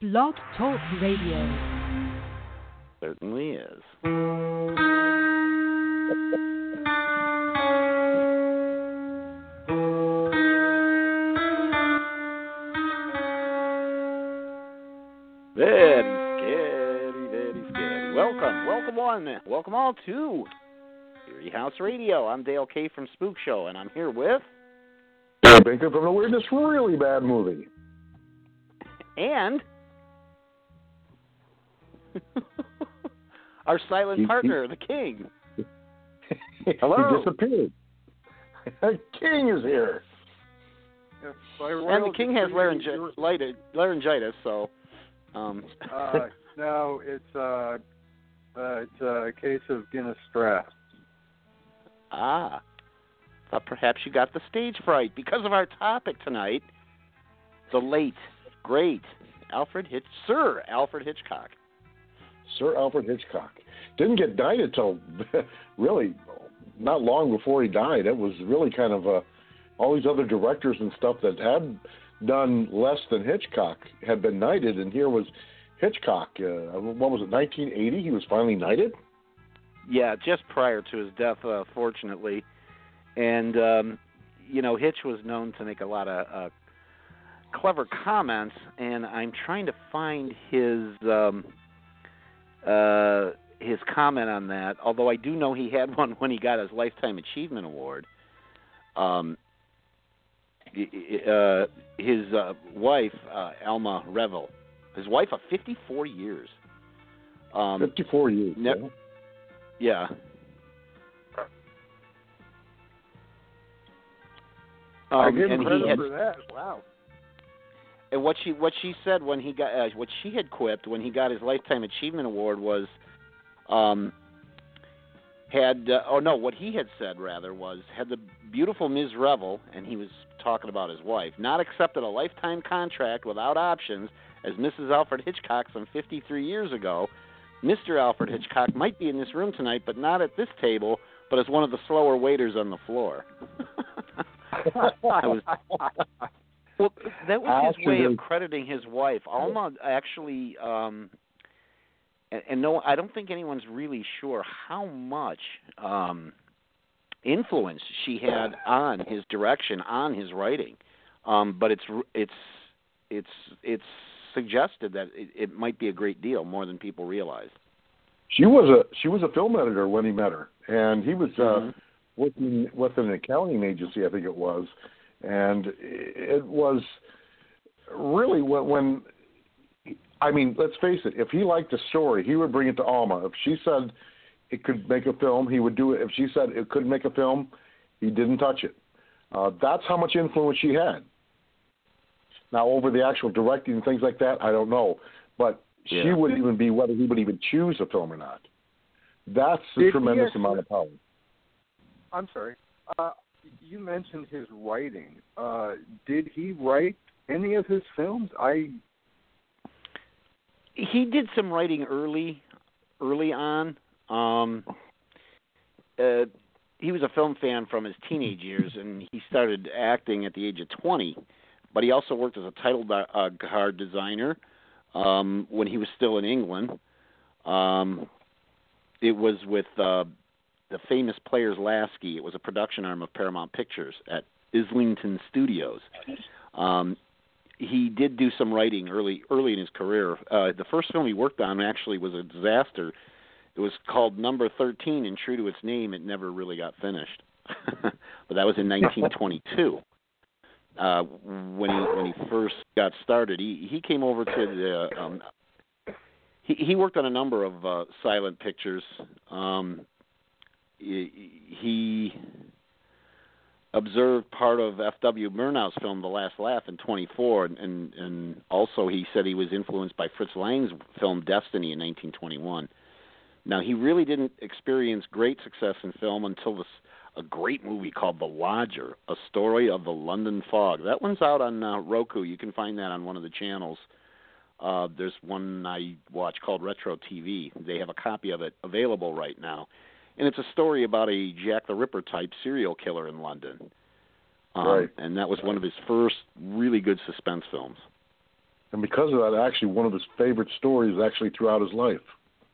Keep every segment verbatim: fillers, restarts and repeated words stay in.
Blog Talk Radio. Certainly is. Very scary, very scary. Welcome, welcome one, welcome all to Eerie House Radio. I'm Dale K from Spook Show, and I'm here with Baker from the Weirdness Really Bad Movie. And our silent he, partner, he, the King. Hello. He disappeared. The King is here. Yes, and the King has laryngi- laryngitis, so... Um. uh, no, it's, uh, uh, it's a case of Guinness Strauss. Ah. Thought perhaps you got the stage fright because of our topic tonight, the late, great Alfred Hitch, Sir Alfred Hitchcock. Sir Alfred Hitchcock. Didn't get died until really not long before he died. It was really kind of uh, all these other directors and stuff that had done less than Hitchcock had been knighted, and here was Hitchcock. Uh, what was it, nineteen eighty? He was finally knighted? Yeah, just prior to his death, uh, fortunately. And, um, you know, Hitch was known to make a lot of uh, clever comments, and I'm trying to find his um, uh, his comment on that, although I do know he had one when he got his Lifetime Achievement Award. Um, uh, his uh, wife, uh, Alma Reville, his wife of fifty-four years. Um, fifty-four years, ne- yeah. Um, I give and credit he had, for that. Wow. And what she what she said when he got uh, what she had quipped when he got his Lifetime Achievement Award was, um, had uh, oh no, what he had said rather was had the beautiful Miz Reville, and he was talking about his wife, not accepted a lifetime contract without options as Missus Alfred Hitchcock some fifty-three years ago, Mister Alfred Hitchcock might be in this room tonight, but not at this table, but as one of the slower waiters on the floor. I was, well, that was his way of crediting his wife. Alma actually, um, and, and no, I don't think anyone's really sure how much um, influence she had on his direction, on his writing. Um, but it's it's it's it's suggested that it, it might be a great deal, more than people realize. She was a she was a film editor when he met her, and he was. Uh, mm-hmm. working with an accounting agency, I think it was, and it was really when, when, I mean, let's face it, if he liked the story, he would bring it to Alma. If she said it could make a film, he would do it. If she said it couldn't make a film, he didn't touch it. Uh, that's how much influence she had. Now, over the actual directing and things like that, I don't know, but yeah. She wouldn't even be whether he would even choose a film or not. That's a Did tremendous actually- amount of power. I'm sorry. Uh, you mentioned his writing. Uh, did he write any of his films? I. He did some writing early, early on. Um, uh, he was a film fan from his teenage years, and he started acting at the age of twenty. But he also worked as a title uh, card designer um, when he was still in England. Um, it was with. Uh, the famous Players Lasky. It was a production arm of Paramount Pictures at Islington Studios. Um, he did do some writing early early in his career. Uh, the first film he worked on actually was a disaster. It was called Number thirteen, and true to its name, it never really got finished. But that was in nineteen twenty-two. Uh, when he when he first got started, he he came over to the. Um, he he worked on a number of uh, silent pictures. Um, He observed part of F W Murnau's film The Last Laugh in twenty-four, and, and, and also he said he was influenced by Fritz Lang's film Destiny in nineteen twenty-one. Now, he really didn't experience great success in film until this, a great movie called The Lodger, A Story of the London Fog. That one's out on uh, Roku. You can find that on one of the channels. Uh, there's one I watch called Retro T V. They have a copy of it available right now. And it's a story about a Jack the Ripper type serial killer in London. Um, right. And that was one of his first really good suspense films. And because of that, actually, one of his favorite stories actually throughout his life.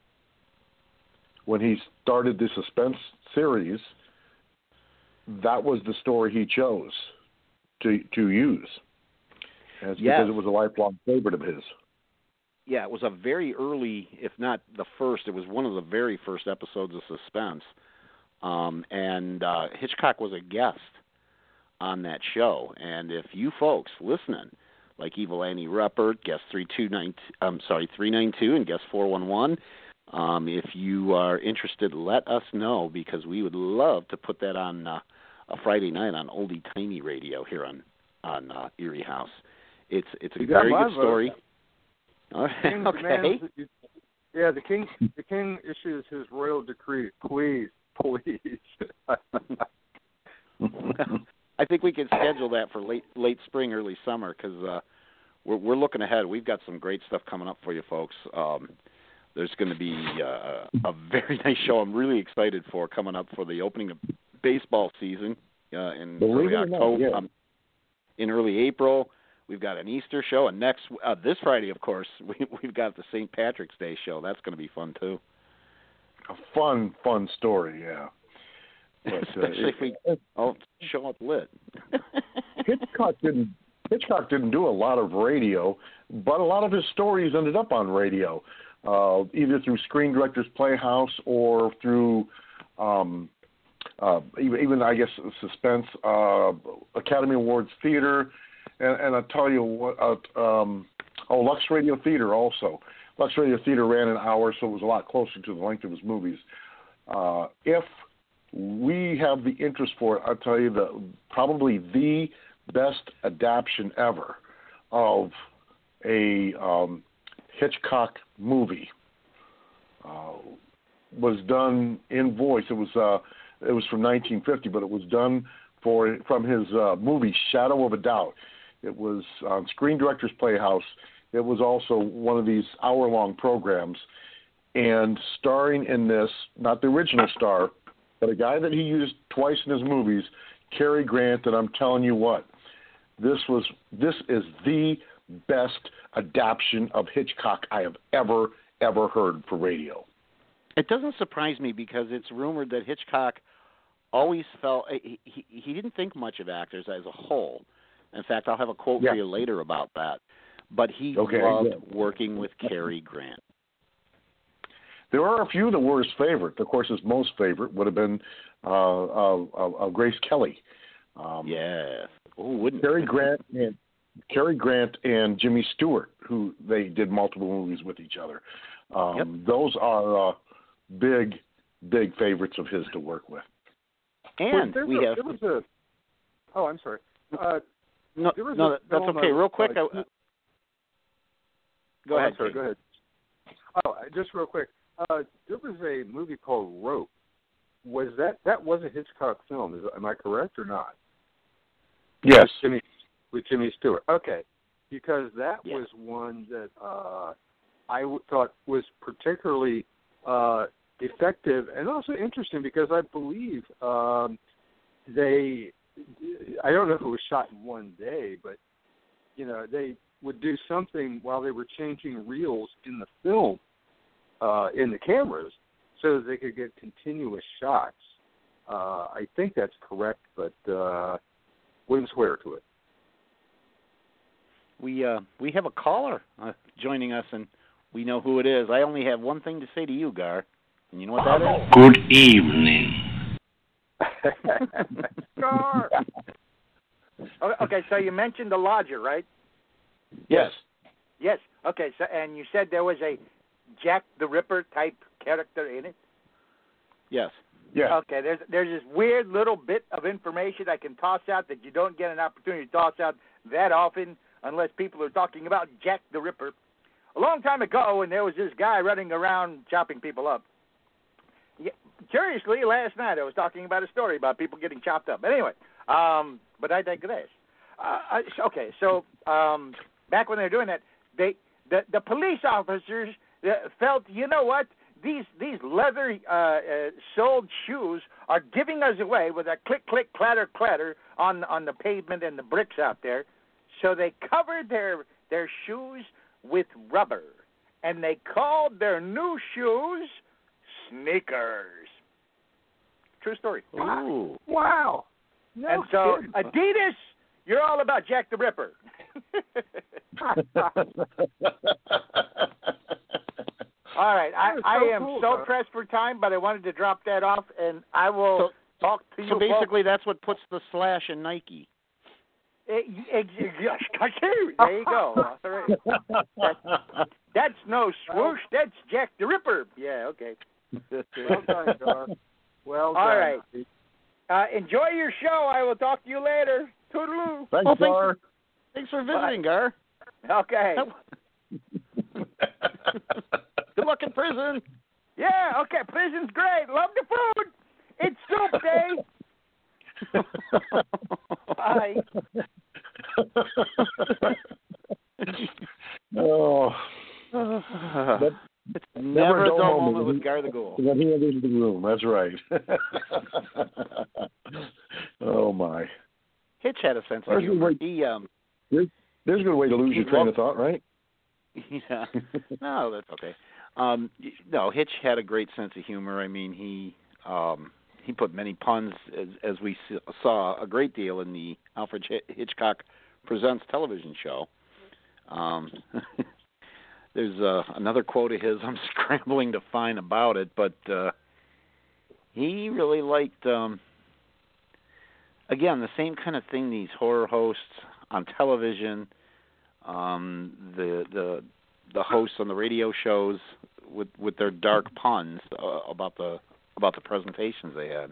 When he started the suspense series, that was the story he chose to to use. And it's yes. because it was a lifelong favorite of his. Yeah, it was a very early, if not the first, it was one of the very first episodes of Suspense. Um, and uh, Hitchcock was a guest on that show. And if you folks listening, like Evil Annie Ruppert, guest three two nine, I'm sorry, three nine two and guest four one one, um, if you are interested, let us know, because we would love to put that on uh, a Friday night on Oldie Timey Radio here on on uh, Erie House. It's it's a you got very my good vote. story. All King right, okay. demands that you, yeah, the king the king issues his royal decree. Please, please. I think we can schedule that for late late spring, early summer, because uh, we're we're looking ahead. We've got some great stuff coming up for you folks. Um, there's going to be uh, a very nice show. I'm really excited for coming up for the opening of baseball season uh, in Believe early it or not, October. yeah. Um, in early April, we've got an Easter show, and next uh, this Friday, of course, we, we've got the Saint Patrick's Day show. That's going to be fun too. A fun, fun story, yeah. But, uh, Especially if we all show up lit. Hitchcock didn't Hitchcock didn't do a lot of radio, but a lot of his stories ended up on radio, uh, either through Screen Directors Playhouse or through um, uh, even, even I guess Suspense, uh, Academy Awards Theater, and, and I tell you what, uh, um, oh Lux Radio Theater also. Lux Radio Theater ran an hour, so it was a lot closer to the length of his movies. Uh, if we have the interest for it, I'll tell you the probably the best adaptation ever of a um, Hitchcock movie uh, was done in voice. It was uh, it was from nineteen fifty, but it was done for from his uh, movie Shadow of a Doubt. It was on Screen Directors Playhouse. It was also one of these hour-long programs, and starring in this, not the original star, but a guy that he used twice in his movies, Cary Grant, and I'm telling you what, this was this is the best adaptation of Hitchcock I have ever, ever heard for radio. It doesn't surprise me, because it's rumored that Hitchcock always felt he, he, he didn't think much of actors as a whole. In fact, I'll have a quote yeah. for you later about that. But he okay, loved yeah. working with Cary Grant. There are a few that were his favorite. Of course, his most favorite would have been uh, uh, uh, Grace Kelly. Um, yeah. Oh, wouldn't Cary Grant and Cary Grant and Jimmy Stewart, who they did multiple movies with each other. Um, yep. Those are uh, big, big favorites of his to work with. And well, we a, have. There was a. Oh, I'm sorry. Uh, no, there was no, a that's film okay. Real quick. Uh, I, go oh, ahead. I'm sorry. Jake. Go ahead. Oh, just real quick. Uh, there was a movie called Rope. Was that that was a Hitchcock film? Is am I correct or not? Yes. With Jimmy, with Jimmy Stewart. Okay, because that yeah. was one that uh, I w- thought was particularly uh, effective and also interesting, because I believe um, they. I don't know if it was shot in one day, but you know they would do something while they were changing reels in the film. Uh, in the cameras, so that they could get continuous shots. Uh, I think that's correct, but uh, wouldn't swear to it. We uh, we have a caller uh, joining us, and we know who it is. I only have one thing to say to you, Gar, and you know what that is? Good evening. Gar. Okay, so you mentioned the lodger, right? Yes. Yes. Okay, so and you said there was a Jack the Ripper type character in it? Yes. Yeah. Okay, there's there's this weird little bit of information I can toss out that you don't get an opportunity to toss out that often unless people are talking about Jack the Ripper. A long time ago, when there was this guy running around chopping people up. Yeah, curiously, last night I was talking about a story about people getting chopped up. But anyway, um, but I digress. Uh, I, okay, so um, back when they were doing that, they the, the police officers Uh, felt, you know what, these these leather uh, uh, soled shoes are giving us away with a click, click, clatter, clatter on, on the pavement and the bricks out there. So they covered their their shoes with rubber, and they called their new shoes sneakers. True story. Ooh. Wow. No and so, kidding. Adidas, you're all about Jack the Ripper. All right, I, so I am cool, so man. pressed for time, but I wanted to drop that off, and I will So- talk to you. So basically, folks. that's what puts the slash in Nike. Eh, eh, yes, there you go. All right. That, that's no swoosh. That's Jack the Ripper. Yeah, okay. Well done, Gar. Well done. All right. Uh, enjoy your show. I will talk to you later. Toodaloo. Thanks, Oh, thanks. Gar. Thanks for visiting, Gar. Okay. Good luck in prison. Yeah, okay. Prison's great. Love the food. It's soup day. Bye. Oh. But it's Never never a dull dull moment moment when with Gar the Ghoul. When he enters the room, that's right. Oh, my. Hitch had a sense of There's a humor. way- He, um, There's, there's a good way to lose He your train loved- of thought, right? yeah. No, that's okay. Um, no, Hitch had a great sense of humor. I mean, he um, he put many puns, as, as we saw, a great deal in the Alfred Hitchcock Presents television show. Um, there's uh, another quote of his I'm scrambling to find about it, but uh, he really liked, um, again, the same kind of thing these horror hosts on television, um, the the the hosts on the radio shows with with their dark puns uh, about the about the presentations they had.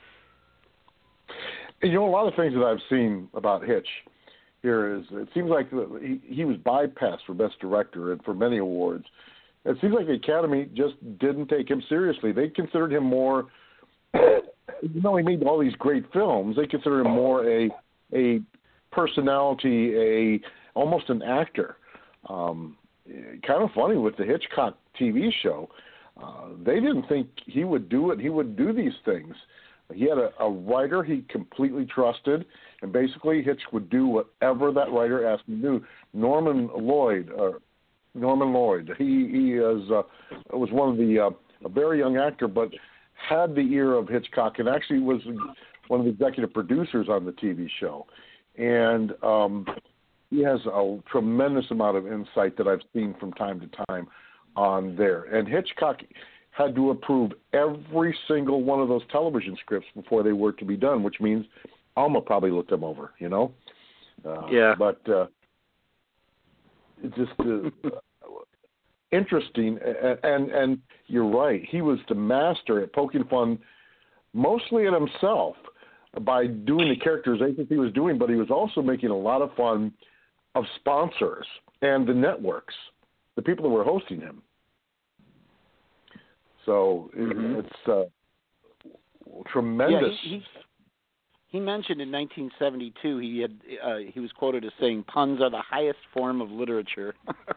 You know, a lot of things that I've seen about Hitch here is it seems like he, he was bypassed for Best Director and for many awards. It seems like the Academy just didn't take him seriously. They considered him more, even though he made all these great films, they considered him more a a personality, a almost an actor. Um, kind of funny with the Hitchcock T V show. Uh, they didn't think he would do it. He would do these things. He had a, a writer he completely trusted, and basically Hitch would do whatever that writer asked him to do. Norman Lloyd, uh, Norman Lloyd, he he is uh, was one of the uh, a very young actor, but had the ear of Hitchcock, and actually was one of the executive producers on the T V show. And um, he has a tremendous amount of insight that I've seen from time to time on there. And Hitchcock had to approve every single one of those television scripts before they were to be done, which means Alma probably looked them over, you know? Uh, Yeah. But uh, it's just uh, interesting. And, and, and you're right. He was the master at poking fun mostly at himself by doing the characterizations he was doing, but he was also making a lot of fun of sponsors and the networks, the people that were hosting him. So Mm-hmm. it's uh, tremendous. Yeah, he, he, he mentioned in nineteen seventy-two he had uh, he was quoted as saying puns are the highest form of literature.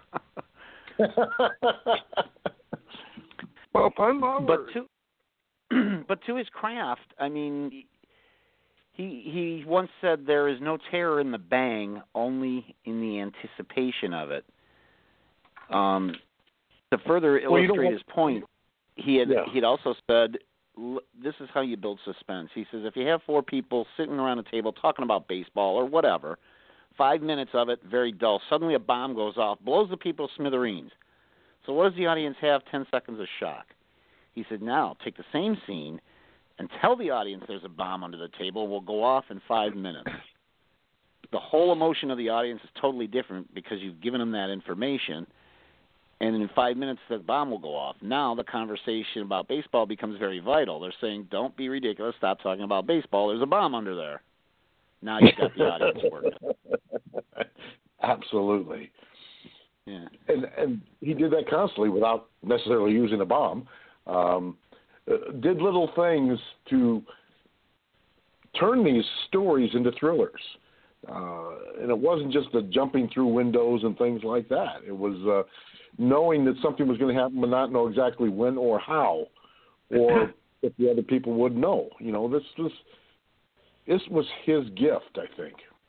Well, pun my but word. to but to his craft, I mean, he he once said there is no terror in the bang, only in the anticipation of it. Um, to further Well, you know illustrate what- his point, he had Yeah. he'd also said, "L- this is how you build suspense." He says, if you have four people sitting around a table talking about baseball or whatever, five minutes of it, very dull. Suddenly a bomb goes off, blows the people to smithereens. So what does the audience have? Ten seconds of shock. He said, now take the same scene and tell the audience there's a bomb under the table. Will go off in five minutes. The whole emotion of the audience is totally different because you've given them that information. And in five minutes, the bomb will go off. Now the conversation about baseball becomes very vital. They're saying, don't be ridiculous. Stop talking about baseball. There's a bomb under there. Now you've got the audience working. Absolutely. Yeah. And and he did that constantly without necessarily using a bomb. Um, uh, did little things to turn these stories into thrillers. Uh, and it wasn't just the jumping through windows and things like that. It was uh, knowing that something was going to happen but not know exactly when or how, or if the other people would know. You know, this was, this was his gift, I think.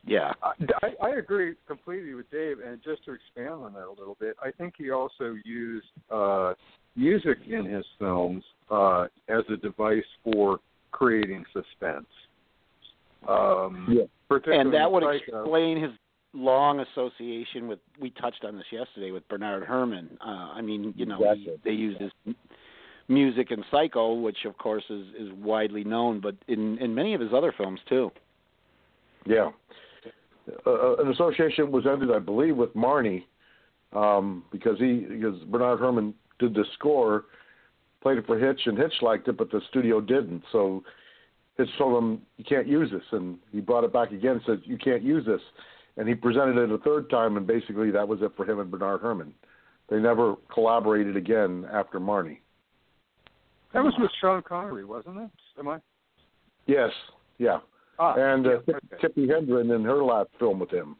Yeah. I, I agree completely with Dave, and just to expand on that a little bit, I think he also used uh, music in his films uh, as a device for creating suspense. Um, yeah. And that would Psycho. explain his long association with, we touched on this yesterday, with Bernard Herrmann. Uh, I mean, you know, Exactly. he, they used his music in Psycho, which of course is, is widely known, but in, in many of his other films too. Yeah. Uh, an association was ended, I believe, with Marnie, um, because he because Bernard Herrmann did the score, played it for Hitch, and Hitch liked it, but the studio didn't. So Hitch told him, you can't use this, and he brought it back again and said, you can't use this. And he presented it a third time, and basically that was it for him and Bernard Herrmann. They never collaborated again after Marnie. That was with Sean Connery, wasn't it? Am I? Yes, yeah. Ah, and uh, yeah, Tip, okay. Tippi Hedren in her last film with him.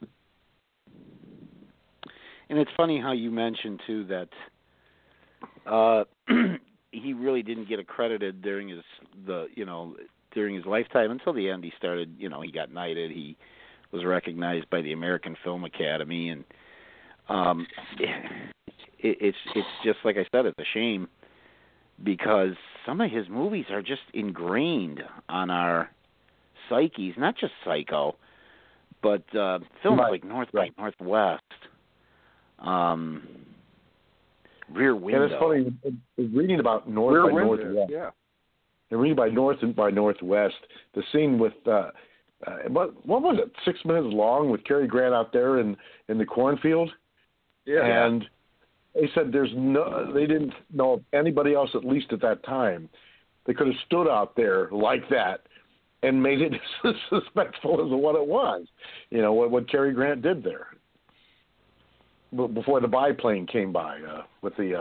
And it's funny how you mentioned too that uh, he really didn't get accredited during his the you know during his lifetime until the end. He started, you know, he got knighted. He was recognized by the American Film Academy, and um, it, it's it's just like I said, it's a shame because some of his movies are just ingrained on our psyches, not just Psycho, but uh, films Right. like North Right. by Northwest, um, Rear Window. And it's funny, reading about North Rear by Window, Northwest. yeah. And reading by North and by Northwest, the scene with uh, uh, what what was it? Six minutes long with Cary Grant out there in, in the cornfield. Yeah. And they said there's no, they didn't know of anybody else, at least at that time, they could have stood out there like that and made it as suspenseful as what it was. You know, what, what Cary Grant did there. B- before the biplane came by uh, with the. Uh,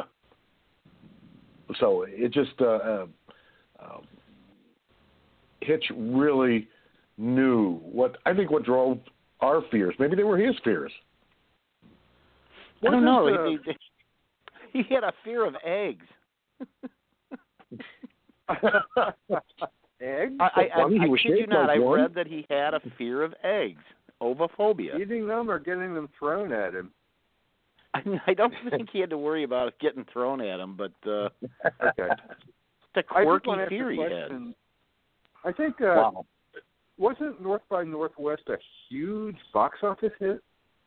so it just. Uh, uh, uh, Hitch really knew what, I think what drove our fears. Maybe they were his fears. I don't know. Wasn't, uh, He, he had a fear of eggs. Eggs? I, I, I, Funny, he I was kid you shaped not. like I one. read that he had a fear of eggs, ovophobia. Eating them or getting them thrown at him? I, mean, I don't think he had to worry about it getting thrown at him, but uh, Okay. it's a I just quirky want to ask fear a he had. question. I think, uh, Wow. wasn't North by Northwest a huge box office hit?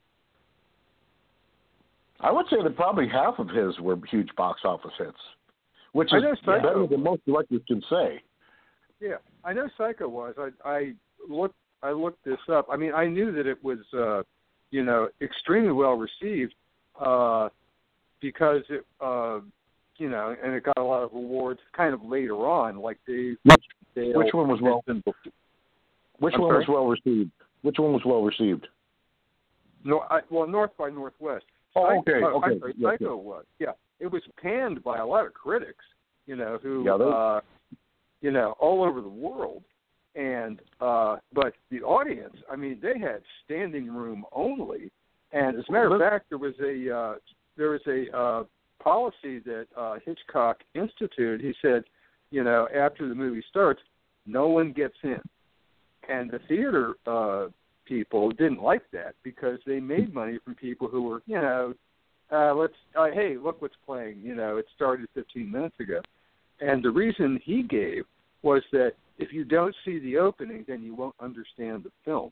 I would say that probably half of his were huge box office hits, which I is know Psycho better was. than most directors can say. Yeah, I know Psycho was. I I looked I looked this up. I mean, I knew that it was, uh, you know, extremely well received uh, because it, uh, you know, and it got a lot of awards kind of later on, like Dave. Which, Dale which one was well? mentioned before. Which I'm one sorry? was well received? Which one was well received? No, I, well, North by Northwest. Oh, okay, Psycho, okay. I'm sorry, Yes, Psycho was. Yeah, it was panned by a lot of critics. You know, who, Yeah, those- uh, you know, all over the world. And uh, but the audience, I mean, they had standing room only. And as a matter of fact, there was a uh, there was a uh, policy that uh, Hitchcock instituted. He said, you know, after the movie starts, no one gets in. And the theater uh, people didn't like that because they made money from people who were, you know, uh, let's uh, hey, look what's playing. You know, it started fifteen minutes ago. And the reason he gave was that if you don't see the opening, then you won't understand the film.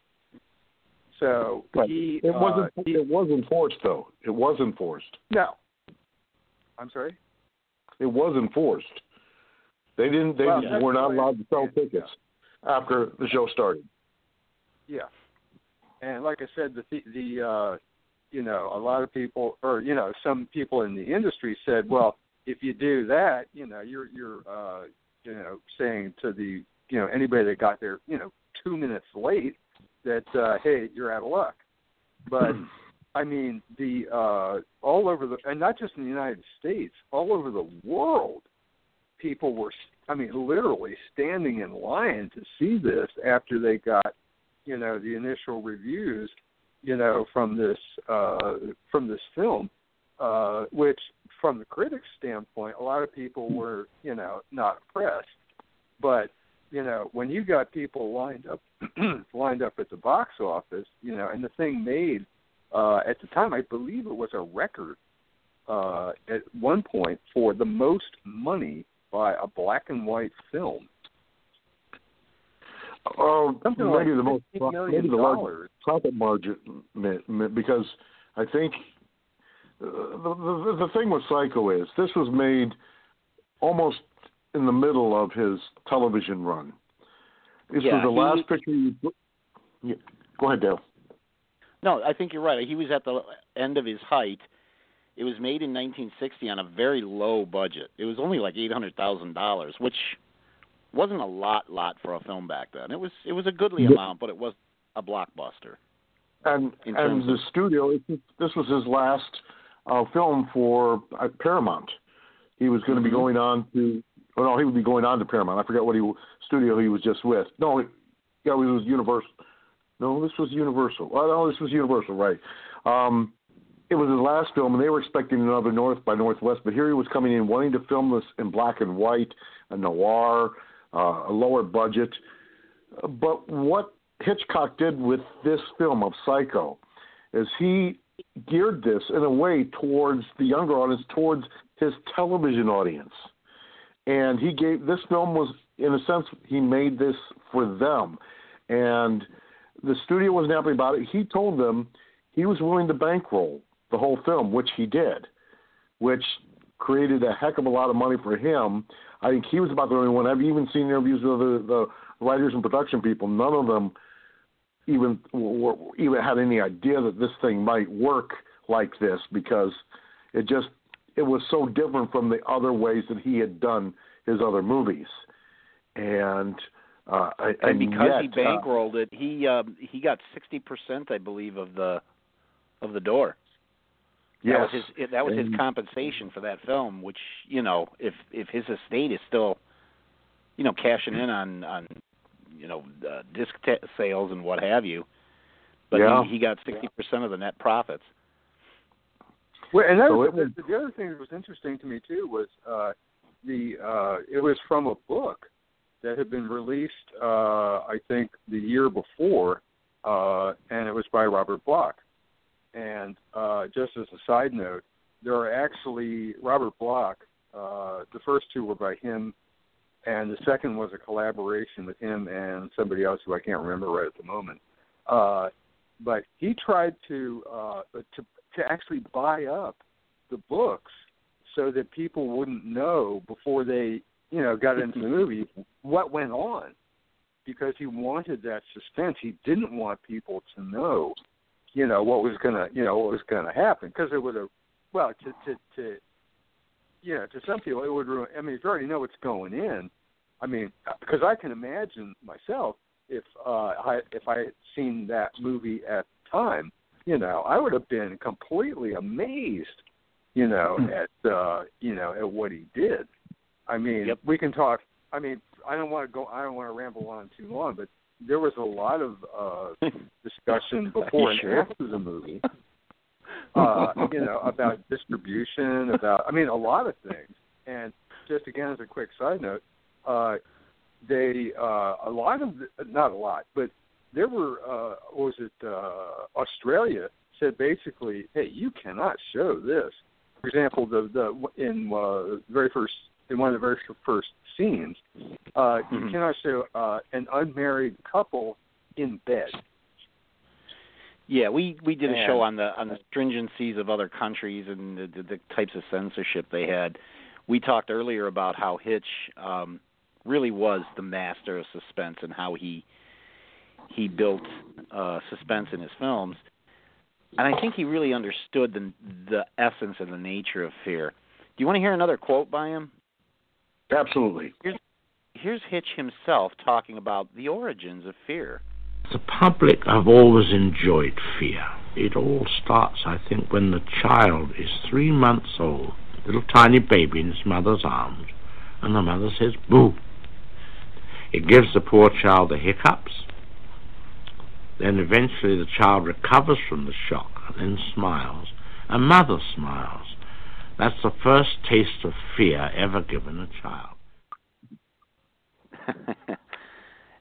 So Right. he It wasn't. uh, he, it was enforced, though. It was enforced. no. I'm sorry. It was enforced. They didn't. They Well, just that's were not the way I allowed to sell understand it, tickets after the show started. Yeah, and like I said, the the uh, you know, a lot of people, or you know, some people in the industry said, well, if you do that, you know, you're you're uh, you know, saying to the, you know, anybody that got there, you know, two minutes late, that uh, hey, you're out of luck. But I mean, the uh, all over the, and not just in the United States, all over the world, people were, I mean, literally standing in line to see this after they got, you know, the initial reviews, you know, from this uh, from this film, uh, which, from the critics' standpoint, a lot of people were, you know, not impressed. But you know, when you got people lined up lined up at the box office, you know, and the thing made uh, at the time, I believe it was a record uh, at one point for the most money by a black and white film. Oh, Something maybe like the most maybe the largest profit margin, because I think the, the the thing with Psycho is this was made almost in the middle of his television run. This yeah, was the he, last picture. You, yeah, go ahead, Dale. No, I think you're right. He was at the end of his height. It was made in nineteen sixty on a very low budget. It was only like eight hundred thousand dollars, which wasn't a lot, lot for a film back then. It was, it was a goodly yeah. amount, but it was a blockbuster. And and the of, studio, this was his last uh, film for uh, Paramount. He was going to mm-hmm. be going on to, oh no, he would be going on to Paramount. I forget what he studio he was just with. No, it, yeah, it was Universal. No, this was Universal. Oh, no, this was Universal, right? Um, it was his last film, and they were expecting another North by Northwest. But here he was coming in, wanting to film this in black and white, a noir. Uh, a lower budget. But what Hitchcock did with this film of Psycho is he geared this in a way towards the younger audience, towards his television audience. And he gave, this film was, in a sense, he made this for them. And the studio wasn't happy about it. He told them he was willing to bankroll the whole film, which he did, which created a heck of a lot of money for him. I think he was about the only one. I've even seen interviews with the, the writers and production people. None of them even were, even had any idea that this thing might work like this, because it just it was so different from the other ways that he had done his other movies. And uh, and, and because yet, he bankrolled uh, it, he uh, he got sixty percent, I believe, of the of the door. Yes. That was his. That was his compensation for that film. Which, you know, if if his estate is still, you know, cashing in on on, you know, uh, disc t- sales and what have you, but yeah. he, he got sixty percent of the net profits. Well, and that so was, was, the, the other thing that was interesting to me too was uh, the uh, it was from a book that had been released, uh, I think, the year before, uh, and it was by Robert Bloch. And uh, just as a side note, there are actually Robert Bloch. Uh, the first two were by him, and the second was a collaboration with him and somebody else who I can't remember right at the moment. Uh, but he tried to uh, to to actually buy up the books so that people wouldn't know before they, you know, got into the movie what went on, because he wanted that suspense. He didn't want people to know, you know, what was gonna, you know, what was gonna happen, because it would have, well, to, to, to, you know, to some people it would ruin. I mean, if you already know what's going in, I mean, because I can imagine myself if uh, I if I had seen that movie at the time, you know, I would have been completely amazed, you know, at uh, you know, at what he did. I mean, yep. we can talk. I mean, I don't want to go. I don't want to ramble on too long, but there was a lot of uh, discussion before and sure? after the movie, uh, you know, about distribution, about, I mean, a lot of things. And just again, as a quick side note, uh, they, uh, a lot of, the, not a lot, but there were, uh, what was it, uh, Australia said basically, hey, you cannot show this. For example, the, the in uh, the very first, in one of the very first scenes, uh, mm-hmm. you cannot show uh, an unmarried couple in bed. Yeah, we, we did a and, show on the on the stringencies of other countries and the, the, the types of censorship they had. We talked earlier about how Hitch um, really was the master of suspense and how he he built uh, suspense in his films. And I think he really understood the the essence and the nature of fear. Do you want to hear another quote by him? Absolutely. Here's, here's Hitch himself talking about the origins of fear. The public have always enjoyed fear. It all starts, I think, when the child is three months old, little tiny baby in his mother's arms, and the mother says, boo. It gives the poor child the hiccups. Then eventually the child recovers from the shock and then smiles, and mother smiles. That's the first taste of fear ever given a child.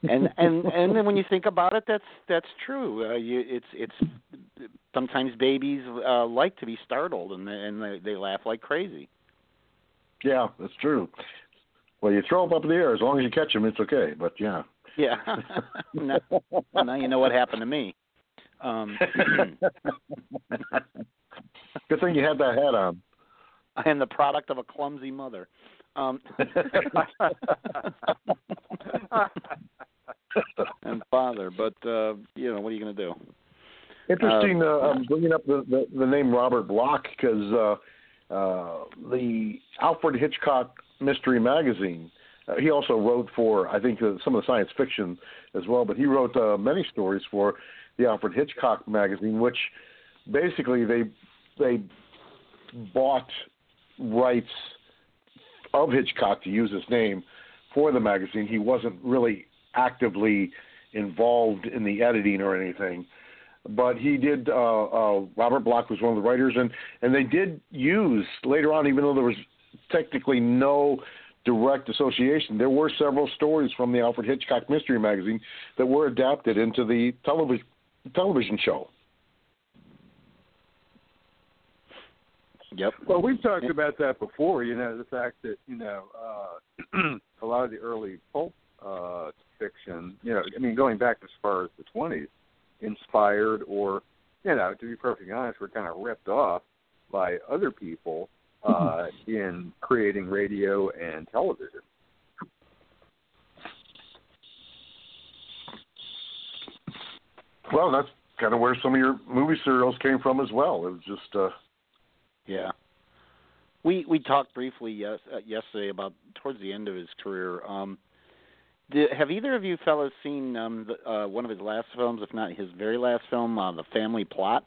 and and and then when you think about it, that's that's true. Uh, you, it's it's sometimes babies uh, like to be startled, and they, and they, they laugh like crazy. Yeah, that's true. Well, you throw them up in the air as long as you catch them, it's okay. But yeah. Yeah. now, now you know what happened to me. Um, Good thing you had that hat on. I am the product of a clumsy mother. Um, and father, but uh, you know, what are you going to do? Interesting. Uh, uh, I'm bringing up the, the, the name Robert Bloch because uh, uh, the Alfred Hitchcock Mystery Magazine. Uh, he also wrote for, I think, uh, some of the science fiction as well. But he wrote uh, many stories for the Alfred Hitchcock Magazine, which basically they they bought rights of Hitchcock to use his name for the magazine. He wasn't really actively involved in the editing or anything, but he did. Uh, uh, Robert Bloch was one of the writers, and, and they did use later on, even though there was technically no direct association, there were several stories from the Alfred Hitchcock Mystery Magazine that were adapted into the television television show. Yep. Well, we've talked about that before, you know, the fact that, you know, uh, a lot of the early pulp uh, fiction, you know, I mean, going back as far as the twenties, inspired or, you know, to be perfectly honest, were kind of ripped off by other people uh, in creating radio and television. Well, that's kind of where some of your movie serials came from as well. It was just... Uh, Yeah, we we talked briefly yes, uh, yesterday about towards the end of his career. Um, did, have either of you fellas seen um, the, uh, one of his last films, if not his very last film, uh, The Family Plot?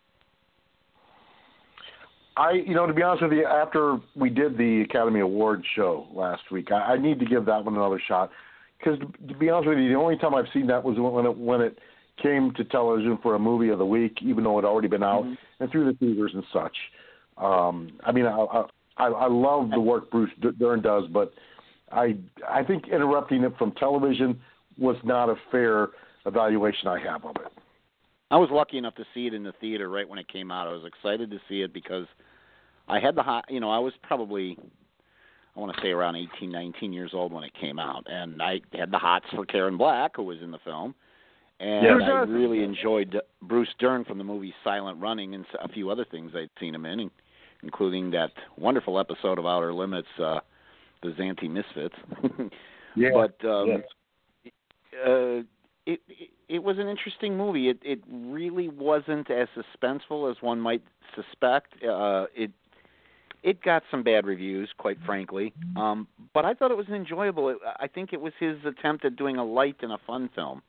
I, you know, to be honest with you, after we did the Academy Awards show last week, I, I need to give that one another shot. Because to, to be honest with you, the only time I've seen that was when it when it came to television for a movie of the week, even though it had already been out, mm-hmm. and through the theaters and such. Um, I mean, I, I, I love the work Bruce Dern does, but I I think interrupting it from television was not a fair evaluation I have of it. I was lucky enough to see it in the theater right when it came out. I was excited to see it because I had the hot, you know, I was probably, I want to say around eighteen, nineteen years old when it came out, and I had the hots for Karen Black, who was in the film. And yeah, I really enjoyed Bruce Dern from the movie Silent Running and a few other things I'd seen him in, including that wonderful episode of Outer Limits, uh, the Zanti Misfits. yeah. But um, yes. uh, it, it it was an interesting movie. It it really wasn't as suspenseful as one might suspect. Uh, it it got some bad reviews, quite frankly. Um, but I thought it was enjoyable. It, I think it was his attempt at doing a light and a fun film.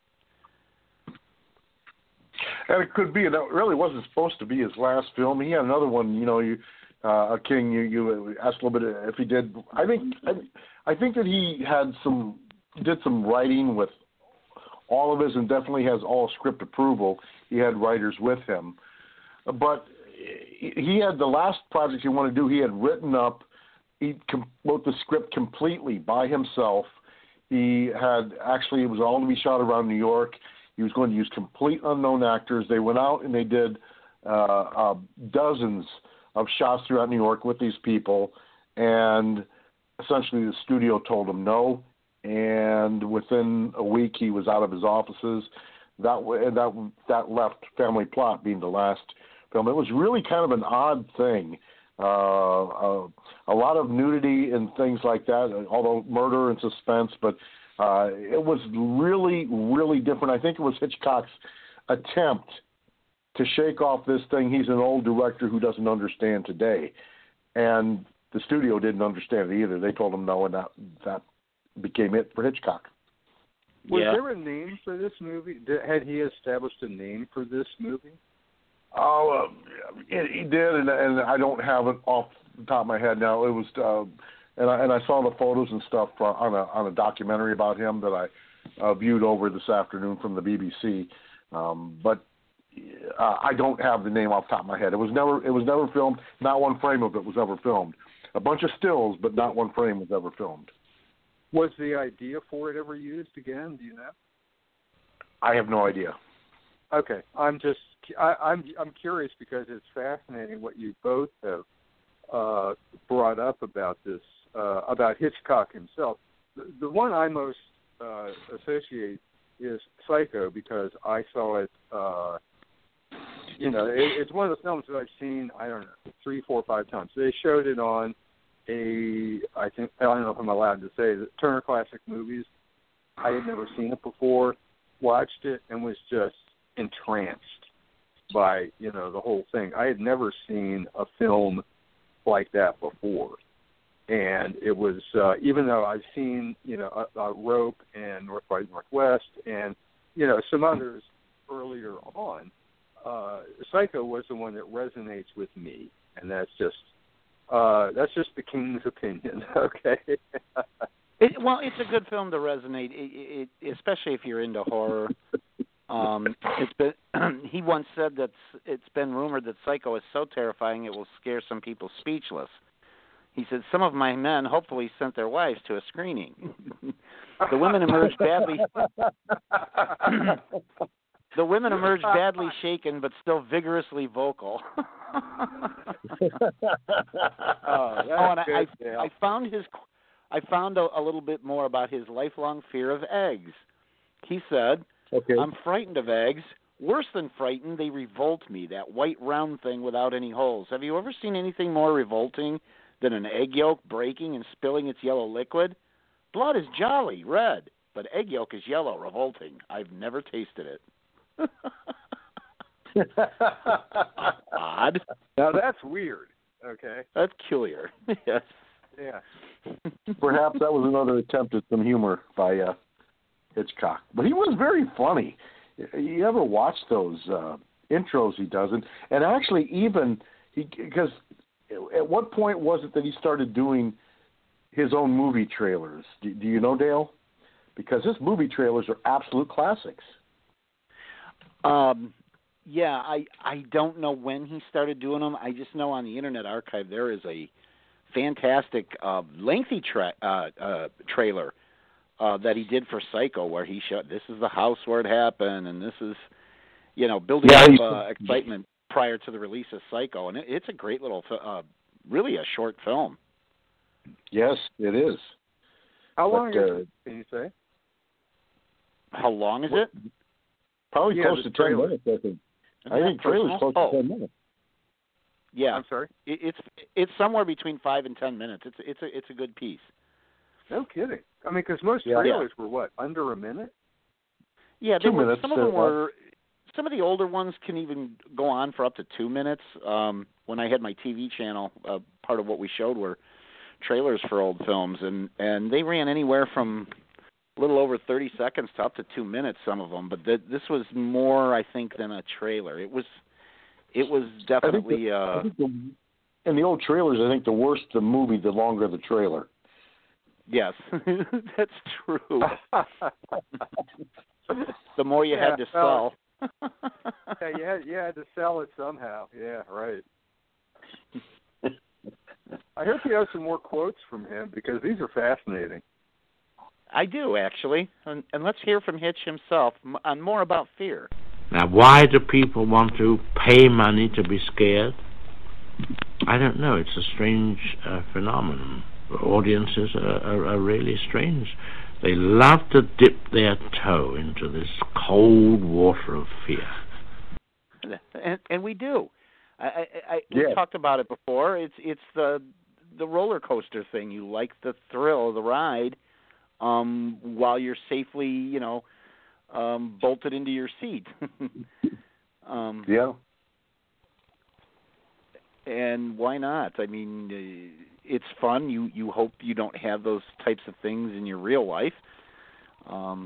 And it could be. That really wasn't supposed to be his last film. He had another one. You know, you, uh, King. You, you asked a little bit if he did. I think. I, I think that he had some did some writing with all of his, and definitely has all script approval. He had writers with him, but he had the last project he wanted to do. He had written up. He com- wrote the script completely by himself. He had actually it was all to be shot around New York. He was going to use complete unknown actors. They went out and they did uh, uh, dozens of shots throughout New York with these people, and essentially the studio told him no. And within a week, he was out of his offices. That that that left Family Plot being the last film. It was really kind of an odd thing. Uh, uh, a lot of nudity and things like that, although murder and suspense, but. Uh, it was really, really different. I think it was Hitchcock's attempt to shake off this thing. He's an old director who doesn't understand today. And the studio didn't understand it either. They told him no, and that, that became it for Hitchcock. Was yeah. there a name for this movie? Had he established a name for this movie? Oh, uh, he did, and, and I don't have it off the top of my head now. It was... Uh, And I, and I saw the photos and stuff uh, on a on a documentary about him that I uh, viewed over this afternoon from the B B C. Um, but uh, I don't have the name off the top of my head. It was never it was never filmed. Not one frame of it was ever filmed. A bunch of stills, but not one frame was ever filmed. Was the idea for it ever used again? Do you know? I have no idea. Okay, I'm just I, I'm I'm curious because it's fascinating what you both have uh, brought up about this uh, about Hitchcock himself. The, the one I most uh, associate is Psycho because I saw it. Uh, you know, it, it's one of the films that I've seen. I don't know, three, four, five times. They showed it on a I think I don't know if I'm allowed to say the Turner Classic Movies. I had never seen it before. Watched it and was just entranced by, you know, the whole thing. I had never seen a film like that before. And it was, uh, even though I've seen, you know, uh, uh, Rope and North by Northwest and, you know, some others earlier on, uh, Psycho was the one that resonates with me. And that's just, uh, that's just the King's opinion, okay? It, well, it's a good film to resonate, it, it, especially if you're into horror. Um, it's been, he once said that it's been rumored that Psycho is so terrifying it will scare some people speechless. He said, some of my men hopefully sent their wives to a screening. The women emerged badly. The women emerged badly shaken, but still vigorously vocal. Oh, oh, and I, I, I found his. I found a, a little bit more about his lifelong fear of eggs. He said, Okay. I'm frightened of eggs. Worse than frightened, they revolt me, that white round thing without any holes. Have you ever seen anything more revolting than an egg yolk breaking and spilling its yellow liquid? Blood is jolly, red, but egg yolk is yellow, revolting. I've never tasted it. Odd. Now that's weird, okay? That's peculiar, yes. Yeah. Perhaps that was another attempt at some humor by uh, Hitchcock. But he was very funny. You ever watch those uh, intros he does? And, and actually even, he because at what point was it that he started doing his own movie trailers? Do, do you know, Dale? Because his movie trailers are absolute classics. Um, yeah, I, I don't know when he started doing them. I just know on the Internet Archive there is a fantastic uh, lengthy tra- uh, uh, trailer uh, that he did for Psycho, where he showed this is the house where it happened, and this is, you know, building yeah, up uh, excitement prior to the release of Psycho, and it, it's a great little, uh, really a short film. Yes, it is. How but, long is uh, it, can you say? How long is it? Probably Yeah, close to ten trailer. minutes, I think. Isn't I that think trailer's personal? close Oh. to ten minutes. Yeah, I'm sorry? it, it's it's somewhere between five and ten minutes. It's it's a it's a good piece. No kidding. I mean, because most Yeah. trailers were, what, under a minute? Yeah, Two they were, minutes, some of uh, them were. Some of the older ones can even go on for up to two minutes. Um, when I had my T V channel, uh, part of what we showed were trailers for old films, and, and they ran anywhere from a little over thirty seconds to up to two minutes, some of them. But th- this was more, I think, than a trailer. It was, it was definitely. I uh, think the, in the old trailers, I think the worse the movie, the longer the trailer. yes, that's true. The more you Yeah, had to well, sell. yeah, you had, you had to sell it somehow. Yeah, right. I hope you have some more quotes from him because these are fascinating. I do, actually. And, and let's hear from Hitch himself m- on more about fear. Now, why do people want to pay money to be scared? I don't know. It's a strange uh, phenomenon. Audiences are, are, are really strange. They love to dip their toe into this cold water of fear. And, and we do. I, I, I Yeah. we talked about it before. It's it's the the roller coaster thing. You like the thrill of the ride, um, while you're safely, you know, um, bolted into your seat. um, Yeah. And why not? I mean, uh, it's fun. You you hope you don't have those types of things in your real life. Um,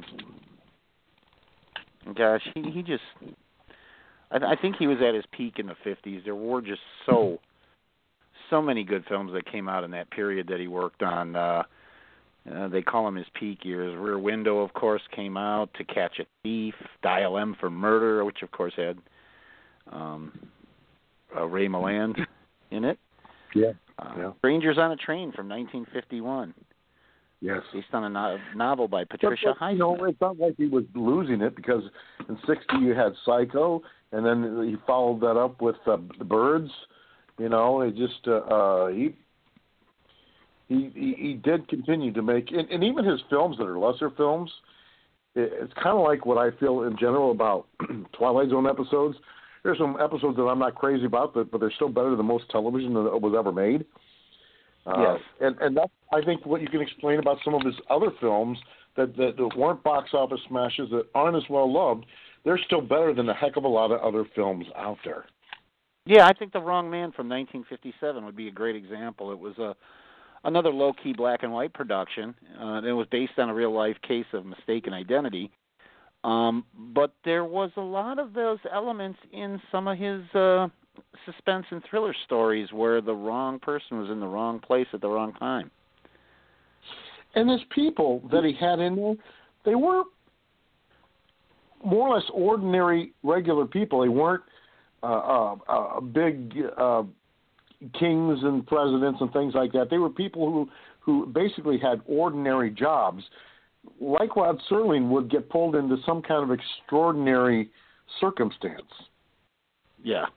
gosh, he he just. I, I think he was at his peak in the fifties. There were just so so many good films that came out in that period that he worked on. Uh, uh, they call them his peak years. Rear Window, of course, came out. To Catch a Thief, Dial M for Murder, which of course had um, uh, Ray Milland in it. Yeah. Uh, Yeah. Strangers on a Train from nineteen fifty-one. Yes. Based on a no- novel by Patricia but, but, you know, Highsmith. it's not like he was losing it, because in sixty you had Psycho, and then he followed that up with uh, The Birds. You know, it just uh, uh, he, he he he did continue to make, and, and even his films that are lesser films, it, it's kind of like what I feel in general about Twilight Zone episodes. There's some episodes that I'm not crazy about, but, but they're still better than most television that was ever made. Uh, yes. And, and that's, I think, what you can explain about some of his other films that, that, that weren't box office smashes, that aren't as well loved. They're still better than a heck of a lot of other films out there. Yeah, I think The Wrong Man from nineteen fifty-seven would be a great example. It was a another low-key black and white production. Uh, it was based on a real-life case of mistaken identity. Um, but there was a lot of those elements in some of his uh, suspense and thriller stories where the wrong person was in the wrong place at the wrong time. And his people that he had in there, they were more or less ordinary, regular people. They weren't uh, uh, uh, big uh, kings and presidents and things like that. They were people who, who basically had ordinary jobs. Like Rod Serling would get pulled into some kind of extraordinary circumstance. Yeah.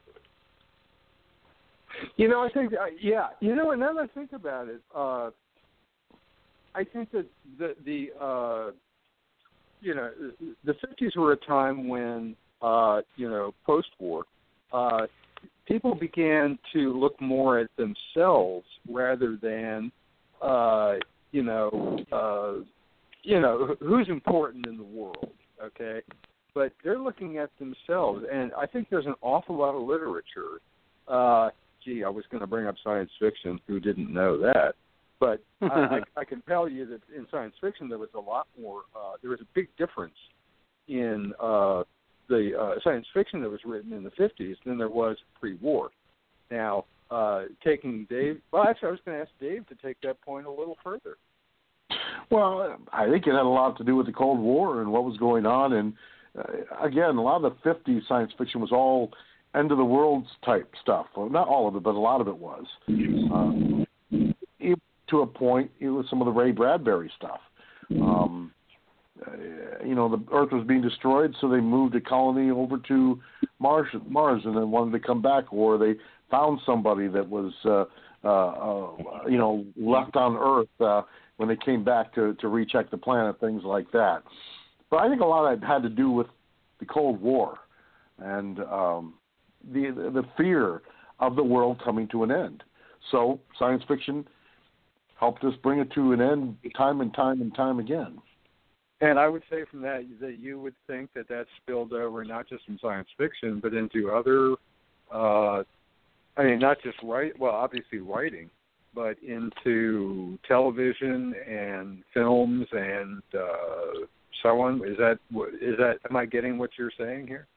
You know, I think, uh, yeah, you know, and now that I think about it, uh, I think that the, the uh, you know, the fifties were a time when, uh, you know, post-war, uh, people began to look more at themselves rather than, uh, you know, uh, you know, who's important in the world, okay? But they're looking at themselves, and I think there's an awful lot of literature. Uh, gee, I was going to bring up science fiction. Who didn't know that? But I, I, I can tell you that in science fiction there was a lot more. Uh, there was a big difference in uh, the uh, science fiction that was written in the fifties than there was pre-war. Now, uh, taking Dave, well, actually, I was going to ask Dave to take that point a little further. Well, I think it had a lot to do with the Cold War and what was going on. And uh, again, a lot of the fifties science fiction was all end of the world type stuff. Well, not all of it, but a lot of it was. Uh, it, to a point, it was some of the Ray Bradbury stuff. Um, uh, you know, the Earth was being destroyed, so they moved a colony over to Mars, Mars, and then wanted to come back, or they found somebody that was, uh, uh, uh, you know, left on Earth. Uh, when they came back to, to recheck the planet, things like that. But I think a lot of that had to do with the Cold War and um, the the fear of the world coming to an end. So science fiction helped us bring it to an end time and time and time again. And I would say from that that you would think that that spilled over not just from science fiction, but into other, uh, I mean, not just write, well, obviously writing, but into television and films and uh, so on. Is that is that? Am I getting what you're saying here?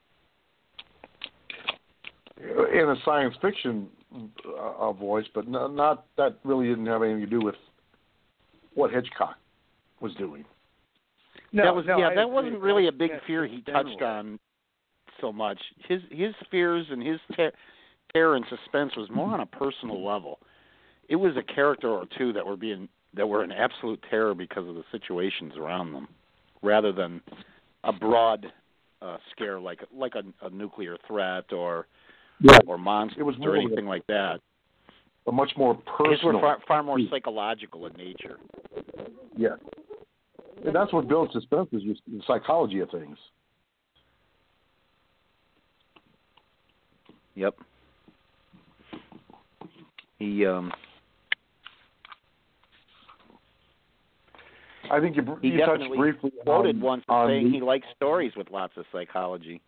In a science fiction uh, voice, but no, not that really didn't have anything to do with what Hitchcock was doing. No, that was no, yeah, I that wasn't really a big yes, fear he generally. touched on so much. His his fears and his ter- terror and suspense was more on a personal level. It was a character or two that were being that were in absolute terror because of the situations around them, rather than a broad uh, scare like like a, a nuclear threat or yeah. or monsters it was or anything like that. A much more personal. His were far, far more psychological in nature. Yeah, and that's what builds suspense is just the psychology of things. Yep. He um. I think you, he you definitely touched briefly quoted on, once on saying the, he likes stories with lots of psychology.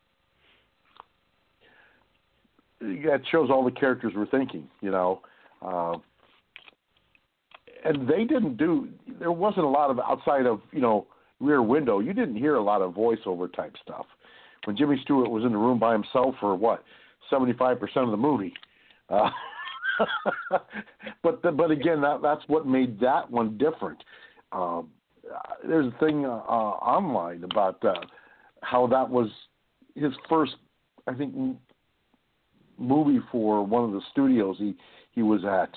That shows all the characters were thinking, you know. Uh, and they didn't do, there wasn't a lot of outside of, you know, Rear Window. You didn't hear a lot of voiceover type stuff. When Jimmy Stewart was in the room by himself for, what, seventy-five percent of the movie. Uh, but the, but again, that, that's what made that one different. Um, there's a thing uh, uh, online about uh, how that was his first, I think, movie for one of the studios he, he was at.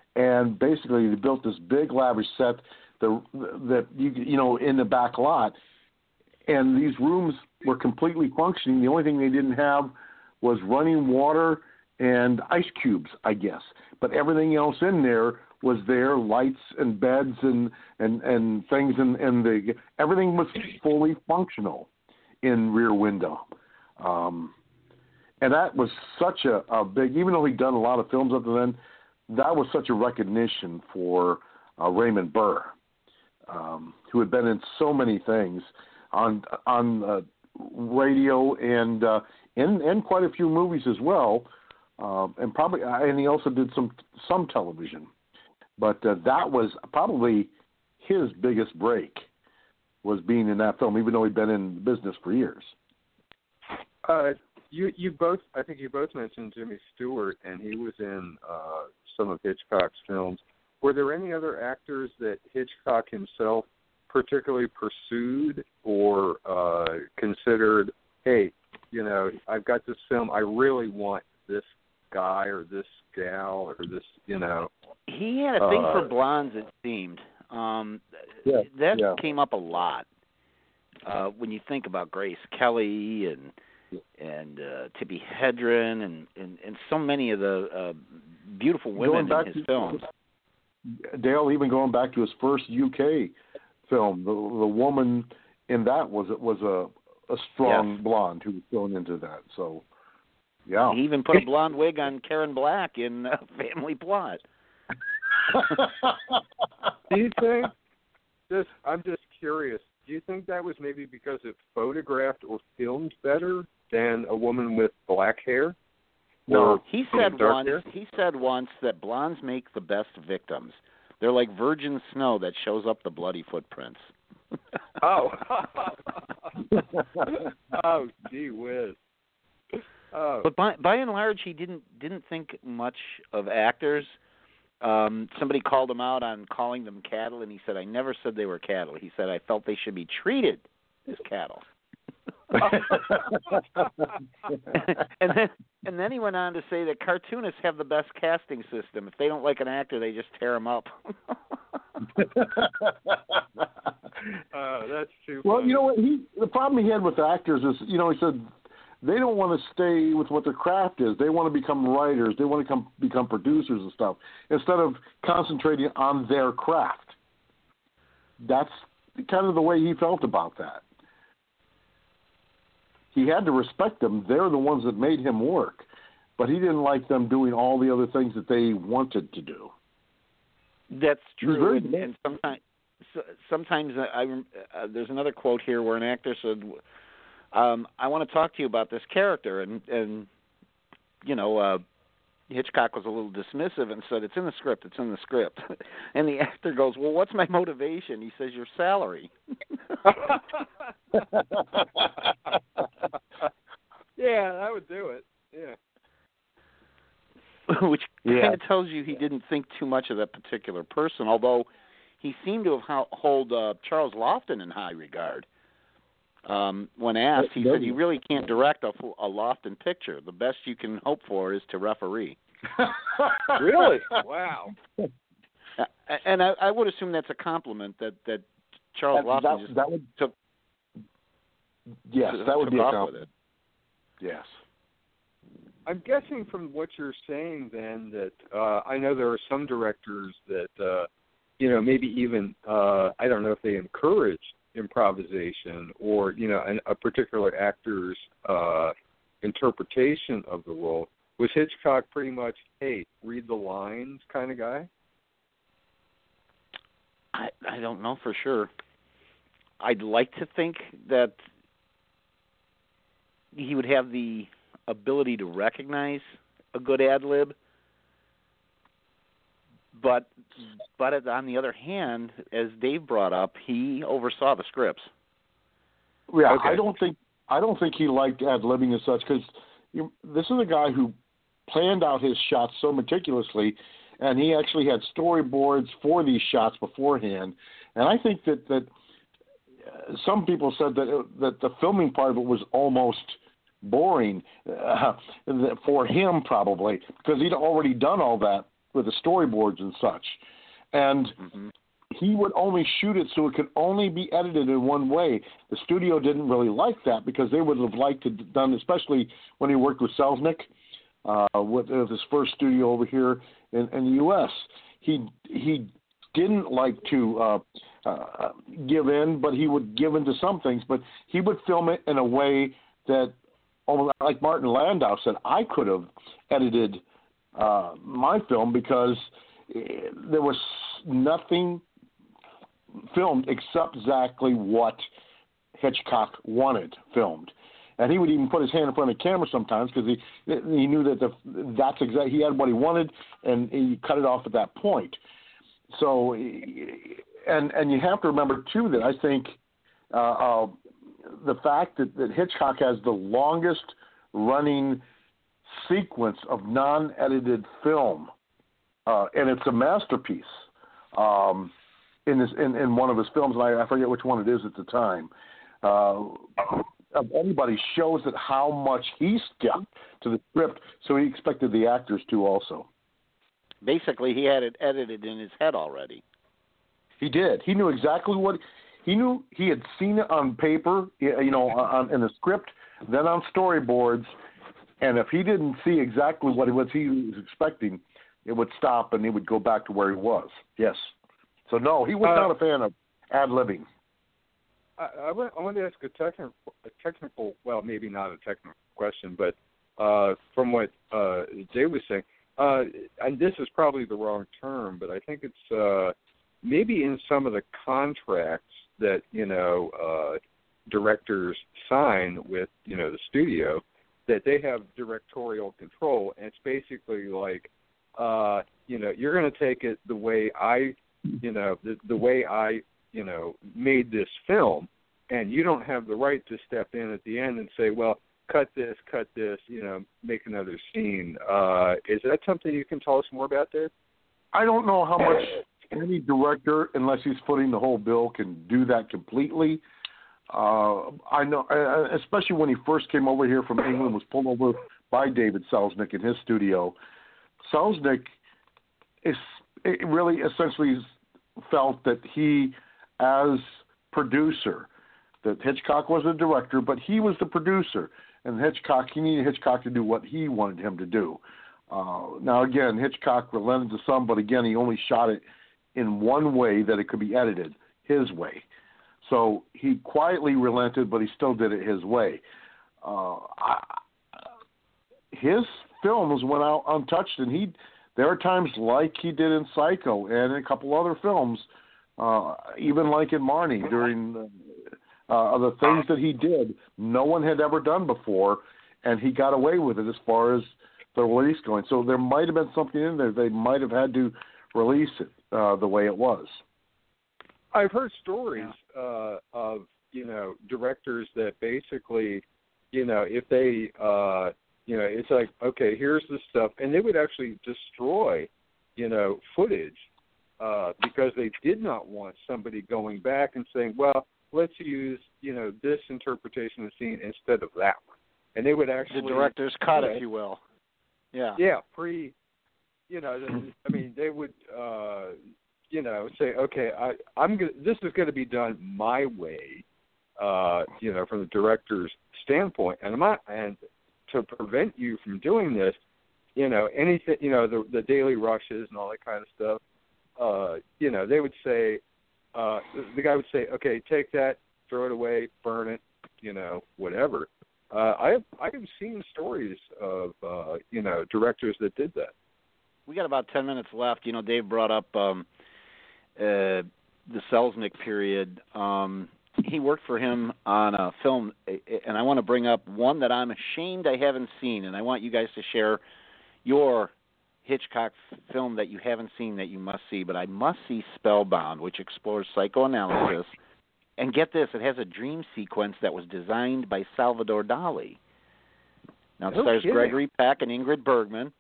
and basically they built this big lavish set that that you you know in the back lot, and these rooms were completely functioning. The only thing they didn't have was running water and ice cubes, I guess. But everything else in there was there, lights and beds and and, and things, and, and the everything was fully functional in Rear Window. Um, and that was such a, a big, even though he'd done a lot of films up to then, that was such a recognition for uh, Raymond Burr, um, who had been in so many things on on uh, radio and uh, in, in quite a few movies as well. Uh, and probably, and he also did some some television, but uh, that was probably his biggest break, was being in that film, even though he'd been in the business for years. Uh, you you both, I think you both mentioned Jimmy Stewart, and he was in uh, some of Hitchcock's films. Were there any other actors that Hitchcock himself particularly pursued or uh, considered? Hey, you know, I've got this film, I really want this guy or this gal or this, you know. He had a thing uh, for blondes, it seemed. Um, yeah, that yeah. came up a lot uh, when you think about Grace Kelly and and uh, Tippi Hedren and, and, and so many of the uh, beautiful women in his to, films. Dale, even going back to his first U K film, the, the woman in that was was a, a strong yes. blonde who was thrown into that. So, yeah. He even put a blonde wig on Karen Black in uh, Family Plot. Do you think? Just, I'm just curious. Do you think that was maybe because it photographed or filmed better than a woman with black hair? No, he said dark once. hair? He said once that blondes make the best victims. They're like virgin snow that shows up the bloody footprints. Oh. Oh, gee whiz. Oh. But by by and large, he didn't didn't think much of actors. Um, somebody called him out on calling them cattle, and he said, "I never said they were cattle." He said, "I felt they should be treated as cattle." and then and then he went on to say that cartoonists have the best casting system. If they don't like an actor, they just tear him up. Oh, that's too well, funny. you know what? He the problem he had with actors is, you know, he said they don't want to stay with what their craft is. They want to become writers. They want to come become producers and stuff instead of concentrating on their craft. That's kind of the way he felt about that. He had to respect them. They're the ones that made him work, but he didn't like them doing all the other things that they wanted to do. That's true, very and, and sometimes, sometimes I, uh, there's another quote here where an actor said, um, "I want to talk to you about this character," and and you know, uh, Hitchcock was a little dismissive and said, "It's in the script. It's in the script." And the actor goes, "Well, what's my motivation?" He says, "Your salary." Yeah, that would do it. Yeah. Which yeah. kind of tells you he didn't think too much of that particular person, although he seemed to have hold uh, Charles Lofton in high regard. Um, when asked, he said, "You really can't direct a, a Lofton picture. The best you can hope for is to referee." Really? Wow. And I, I would assume that's a compliment that, that Charles that, Lofton that, just that would, took. yes, took that would be a off compliment. with it. Yes. I'm guessing from what you're saying then that uh, I know there are some directors that, uh, you know, maybe even, uh, I don't know if they encourage improvisation or, you know, an, a particular actor's uh, interpretation of the role. Was Hitchcock pretty much, hey, read the lines kind of guy? I, I don't know for sure. I'd like to think that he would have the ability to recognize a good ad lib, but but on the other hand, as Dave brought up, he oversaw the scripts. Yeah, Okay. I don't think I don't think he liked ad libbing as such because this is a guy who planned out his shots so meticulously, and he actually had storyboards for these shots beforehand. And I think that that uh, some people said that it, that the filming part of it was almost boring uh, for him, probably because he'd already done all that with the storyboards and such, and Mm-hmm. he would only shoot it so it could only be edited in one way. The studio didn't really like that because they would have liked to done, especially when he worked with Selznick, uh, with, with his first studio over here in, in the U S He he didn't like to uh, uh, give in, but he would give in to some things. But he would film it in a way that, almost like Martin Landau said, I could have edited uh, my film because there was nothing filmed except exactly what Hitchcock wanted filmed, and he would even put his hand in front of the camera sometimes because he he knew that the that's exactly he had what he wanted, and he cut it off at that point. So, and and you have to remember too that I think uh, uh, the fact that, that Hitchcock has the longest running sequence of non-edited film, uh, and it's a masterpiece. Um, In, this, in in one of his films, and I, I forget which one it is at the time, uh, of anybody shows that how much he stuck to the script, so he expected the actors to also. Basically, he had it edited in his head already. He did. He knew exactly what he knew. He had seen it on paper, you know, on, in the script, then on storyboards, and if he didn't see exactly what it was he was expecting, it would stop and he would go back to where he was. Yes. So, no, he was uh, not a fan of ad-libbing. I, I, want, I want to ask a technical, a technical, well, maybe not a technical question, but uh, from what uh, Jay was saying, uh, and this is probably the wrong term, but I think it's uh, maybe in some of the contracts that, you know, uh, directors sign with, you know, the studio, that they have directorial control, and it's basically like, uh, you know, you're going to take it the way I you know, the, the way I, you know, made this film, and you don't have the right to step in at the end and say, well, cut this, cut this, you know, make another scene. Uh, is that something you can tell us more about, Dave? I don't know how much any director, unless he's footing the whole bill, can do that completely. Uh, I know, especially when he first came over here from England, was pulled over by David Selznick in his studio. Selznick is it really essentially felt that he, as producer, that Hitchcock was the director, but he was the producer, and Hitchcock, he needed Hitchcock to do what he wanted him to do. Uh, now, again, Hitchcock relented to some, but again, he only shot it in one way that it could be edited, his way. So he quietly relented, but he still did it his way. Uh, I, his films went out untouched, and he there are times like he did in Psycho and in a couple other films, uh, even like in Marnie, during uh, the things that he did, no one had ever done before, and he got away with it as far as the release going. So there might have been something in there. They might have had to release it uh, the way it was. I've heard stories uh, of, you know, directors that basically, you know, if they, uh, you know, it's like, okay, here's the stuff, and they would actually destroy, you know, footage uh, because they did not want somebody going back and saying, well, let's use, you know, this interpretation of the scene instead of that one. And they would actually... The director's cut, you know, if you will. Yeah. Yeah, pre, you know, I mean, they would, uh, you know, say, okay, I, I'm gonna, this is going to be done my way, uh, you know, from the director's standpoint. And I'm not, and to prevent you from doing this, you know, anything, you know, the, the daily rushes and all that kind of stuff, uh, you know, they would say, uh, the, the guy would say, okay, take that, throw it away, burn it, you know, whatever. Uh, I have I have seen stories of, uh, you know, directors that did that. We got about ten minutes left. You know, Dave brought up um, uh, the Selznick period. Um, he worked for him on a film, and I want to bring up one that I'm ashamed I haven't seen, and I want you guys to share your Hitchcock film that you haven't seen that you must see. But I must see Spellbound, which explores psychoanalysis. And get this, it has a dream sequence that was designed by Salvador Dali. Now, it No stars kidding. Gregory Peck and Ingrid Bergman.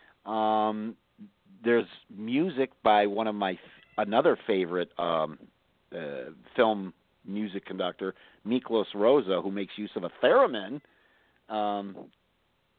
Um, there's music by one of my another favorite um, uh, film music conductor, Miklos Rosa, who makes use of a theremin. Um,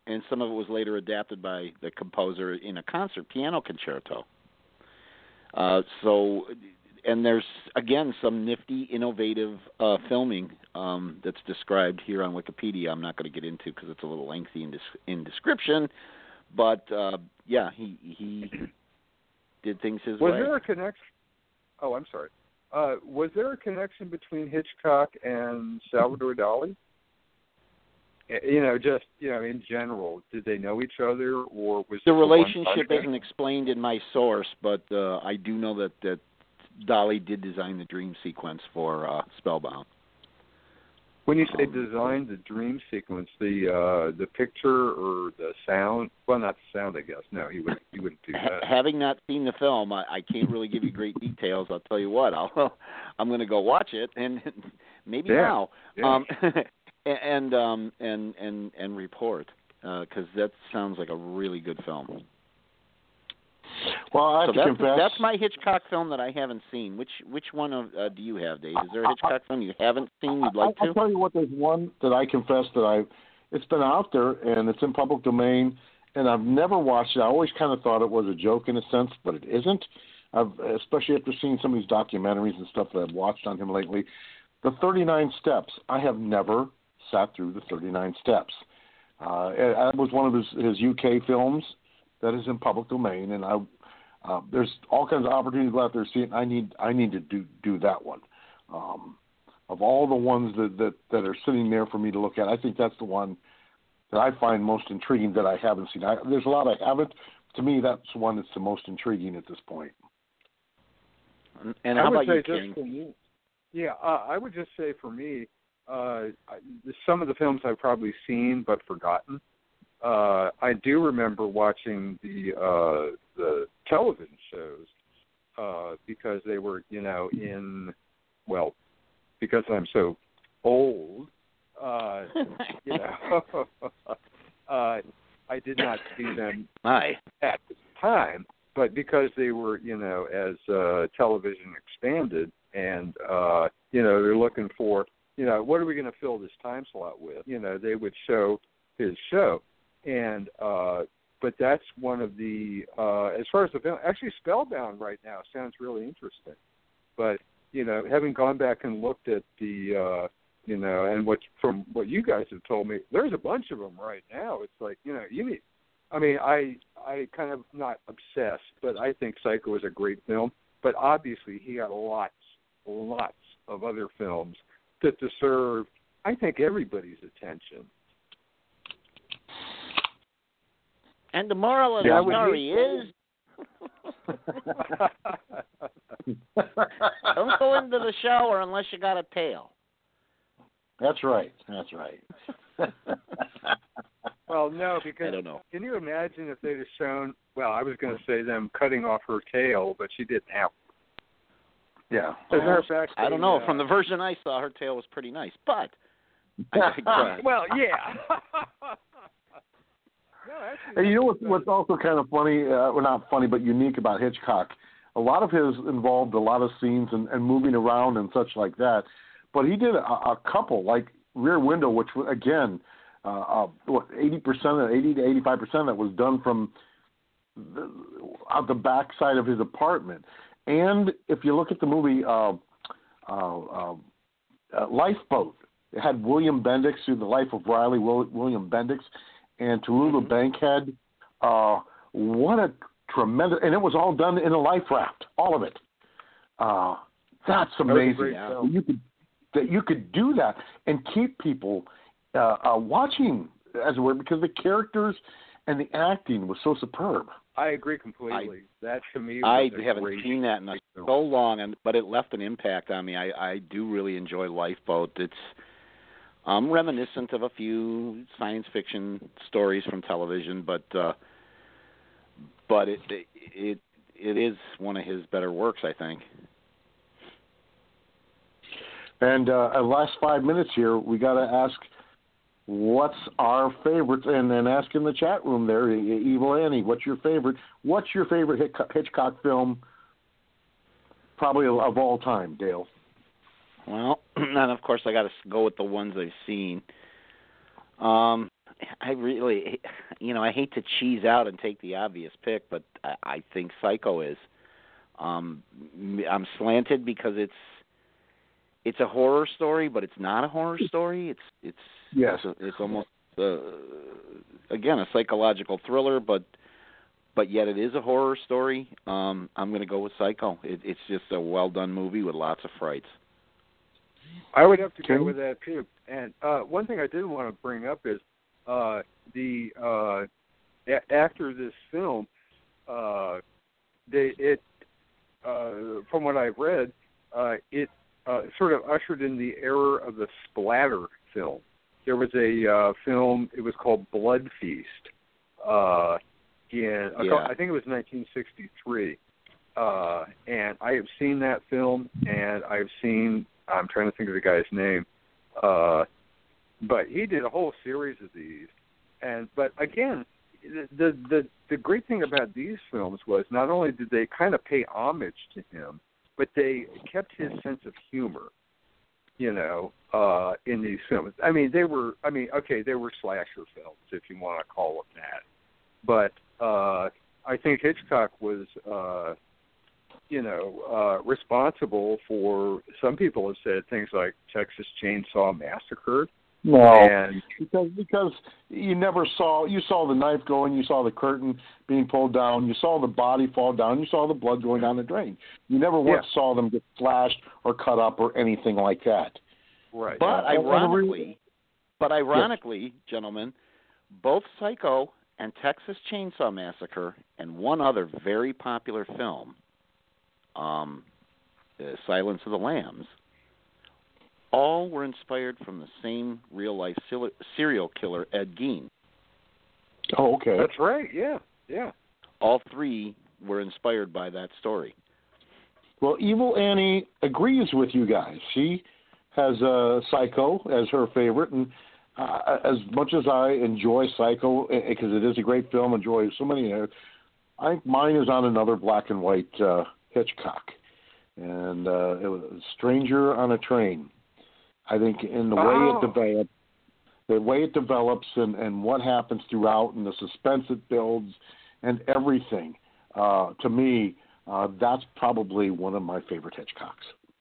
and some of it was later adapted by the composer in a concert piano concerto. Uh, so, and there's, again, some nifty, innovative uh, filming um, that's described here on Wikipedia. I'm not going to get into because it's a little lengthy in, des- in description. But, uh, yeah, he he did things his was way. Was there a connection? Oh, I'm sorry. Uh, was there a connection between Hitchcock and Salvador Dali? You know, just, you know, in general, did they know each other, or was the it relationship isn't explained in my source, but uh, I do know that, that Dali did design the dream sequence for uh, Spellbound. When you say um, design the dream sequence, the uh, the picture or the sound? Well, not the sound, I guess. No, he wouldn't. He wouldn't do that. Having not seen the film, I, I can't really give you great details. I'll tell you what. I'll I'm going to go watch it, and maybe yeah. now. Yeah. Um, and um and and and report because uh, that sounds like a really good film. Well, I have so to that's, confess, that's my Hitchcock film that I haven't seen. Which which one of, uh, do you have, Dave? Is there a Hitchcock film you haven't seen you'd like I, to? I'll tell you what. There's one that I confess that I, it's been out there and it's in public domain, and I've never watched it. I always kind of thought it was a joke in a sense, but it isn't. I've, especially after seeing some of these documentaries and stuff that I've watched on him lately. The thirty-nine Steps. I have never sat through the thirty-nine Steps. Uh, that was one of his, his U K films that is in public domain, and I uh, there's all kinds of opportunities to go out there and see it. I need I need to do do that one. Um, of all the ones that, that, that are sitting there for me to look at, I think that's the one that I find most intriguing that I haven't seen. I, there's a lot I haven't. To me, that's the one that's the most intriguing at this point. And I how would about say you, just King? for me, yeah, uh, I would just say for me, Uh, some of the films I've probably seen but forgotten. Uh, I do remember watching the uh, the television shows uh, because they were, you know, in, well, because I'm so old, uh, you know, uh, I did not see them Hi. at the time, but because they were, you know, as uh, television expanded and, uh, you know, they're looking for, you know, what are we going to fill this time slot with? You know, they would show his show. And, uh, but that's one of the, uh, as far as the film, actually Spellbound right now sounds really interesting. But, you know, having gone back and looked at the, uh, you know, and what, from what you guys have told me, there's a bunch of them right now. It's like, you know, you need, I mean, I, I kind of not obsessed, but I think Psycho is a great film. But obviously he got lots, lots of other films that deserve, I think, everybody's attention. And the moral of Yeah, the story is, don't go into the shower unless you got a tail. That's right. That's right. Well, no, because I don't know. Can you imagine if they'd have shown, well, I was going to say them cutting off her tail, but she didn't have. Yeah. As a matter of fact, I don't know. uh, From the version I saw, her tail was pretty nice, but I digress. well, yeah. No, actually, And you know what's, what's also kind of funny, uh, well, not funny, but unique about Hitchcock? A lot of his involved a lot of scenes and, and moving around and such like that. But he did a, a couple, like Rear Window, which, again, uh, uh, what, eighty percent, eighty to eighty-five percent that was done from the, out the back side of his apartment. And if you look at the movie uh, uh, uh, uh, Lifeboat, it had William Bendix through the life of Riley William Bendix and Tallulah Mm-hmm. Bankhead. Uh, what a tremendous, and it was all done in a life raft, all of it. Uh, that's amazing. That you could that you could do that and keep people uh, uh, watching, as it were, because the characters and the acting was so superb. I agree completely. I, that to me, was I a haven't great seen that in so long, and but it left an impact on me. I, I do really enjoy Lifeboat. It's um, reminiscent of a few science fiction stories from television, but uh, but it, it it it is one of his better works, I think. And uh, our last five minutes here, we got to ask, what's our favorite? And then ask in the chat room there, Evil Annie, what's your favorite? What's your favorite Hitchcock film, probably of all time, Dale? Well, and of course I got to go with the ones I've seen. Um, I really, you know, I hate to cheese out and take the obvious pick, but I, I think Psycho is. Um, I'm slanted because it's it's a horror story, but it's not a horror story. It's it's yes, it's, a, it's almost uh, again a psychological thriller, but but yet it is a horror story. Um, I'm going to go with Psycho. It, it's just a well done movie with lots of frights. I would have to Okay. go with that too. And uh, one thing I did want to bring up is uh, the uh, a- after this film, uh, they it uh, from what I've read, uh, it uh, sort of ushered in the era of the splatter film. There was a uh, film; it was called Blood Feast. Uh, in Yeah. I think it was nineteen sixty-three, uh, and I have seen that film, and I've seen. I'm trying to think of the guy's name, uh, but he did a whole series of these. And but again, the the the great thing about these films was not only did they kind of pay homage to him, but they kept his sense of humor. You know, uh, in these films. I mean, they were. I mean, okay, they were slasher films, if you want to call them that. But uh, I think Hitchcock was. Uh, you know, uh, responsible for, some people have said things like Texas Chainsaw Massacre. No, And because because you never saw you saw the knife going, you saw the curtain being pulled down, you saw the body fall down, you saw the blood going down the drain. You never once Yeah. saw them get slashed or cut up or anything like that. right. But Yeah. ironically, but ironically, gentlemen, both Psycho and Texas Chainsaw Massacre and one other very popular film, um, uh, Silence of the Lambs, all were inspired from the same real-life sil- serial killer, Ed Gein. Oh, okay. That's right. Yeah. Yeah. All three were inspired by that story. Well, Evil Annie agrees with you guys. She has uh, Psycho as her favorite, and uh, as much as I enjoy Psycho, because it is a great film, enjoy so many, uh, I think mine is on another black and white uh, Hitchcock, and uh, it was Stranger on a Train. I think in the way Oh. it develops, the way it develops, and, and what happens throughout, and the suspense it builds, and everything. Uh, to me, uh, that's probably one of my favorite Hitchcocks.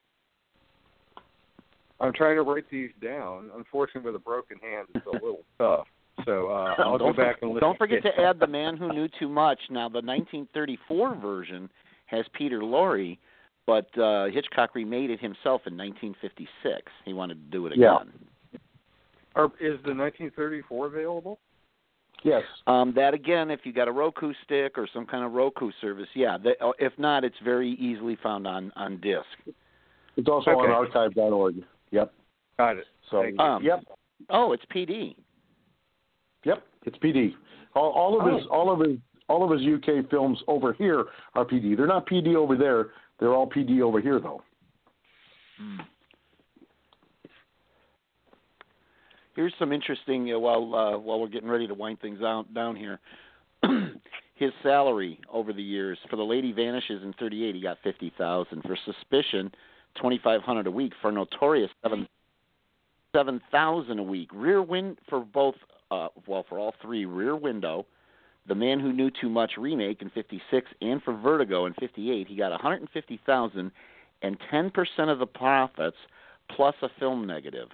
I'm trying to write these down. Unfortunately, with a broken hand, it's a little tough. So uh, I'll don't go back for, and listen. Don't forget to add The Man Who Knew Too Much. Now, the nineteen thirty-four version has Peter Lorre, but uh, Hitchcock remade it himself in nineteen fifty-six. He wanted to do it Yeah. again. Or is the nineteen thirty-four available? Yes. Um, that, again, if you got a Roku stick or some kind of Roku service, yeah. The, if not, it's very easily found on, on disc. It's also Okay. on archive dot org. Yep. Got it. So, Thank you. Um, yep. Oh, it's P D. Yep. It's P D. All, all of his Oh. all of his all of his U K films over here are P D. They're not P D over there. They're all P D over here, though. Hmm. Here's some interesting, uh, while uh, while we're getting ready to wind things out down here. His salary over the years for The Lady Vanishes in thirty-eight, he got fifty thousand. For Suspicion, twenty-five hundred a week. For Notorious, seven seven thousand a week. Rear Wind for both, uh, well, for all three, Rear Window, The Man Who Knew Too Much remake in fifty-six, and for Vertigo in fifty-eight, he got one hundred fifty thousand and ten percent of the profits plus a film negative.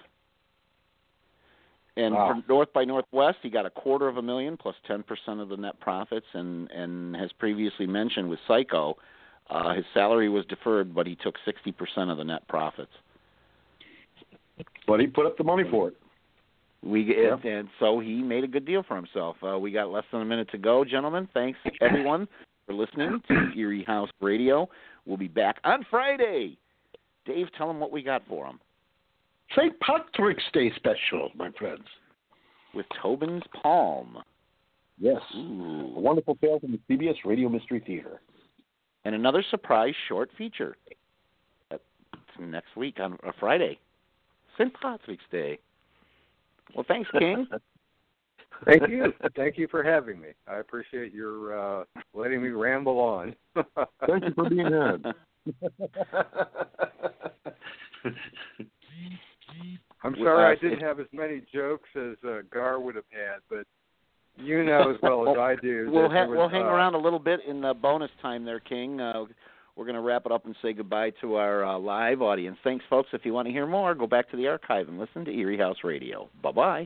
And Wow. for North by Northwest, he got a quarter of a million plus ten percent of the net profits. And, and as previously mentioned with Psycho, uh, his salary was deferred, but he took sixty percent of the net profits. But he put up the money for it. We Yep. and so he made a good deal for himself. Uh, we got less than a minute to go, gentlemen. Thanks everyone for listening to Erie House Radio. We'll be back on Friday. Dave, tell them what we got for them. Saint Patrick's Day special, my friends. With Tobin's Palm. Yes. Ooh. A wonderful tale from the C B S Radio Mystery Theater. And another surprise short feature. That's next week on a Friday. Saint Patrick's Day. Well, thanks, King. Thank you. Thank you for having me. I appreciate your uh, letting me ramble on. Thank you for being here. I'm sorry uh, I didn't it, have as many jokes as uh, Gar would have had, but you know as well as I do. We'll, that ha- was, we'll hang uh, around a little bit in the bonus time there, King. Uh, we're going to wrap it up and say goodbye to our uh, live audience. Thanks, folks. If you want to hear more, go back to the archive and listen to Erie House Radio. Bye-bye.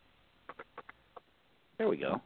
There we go.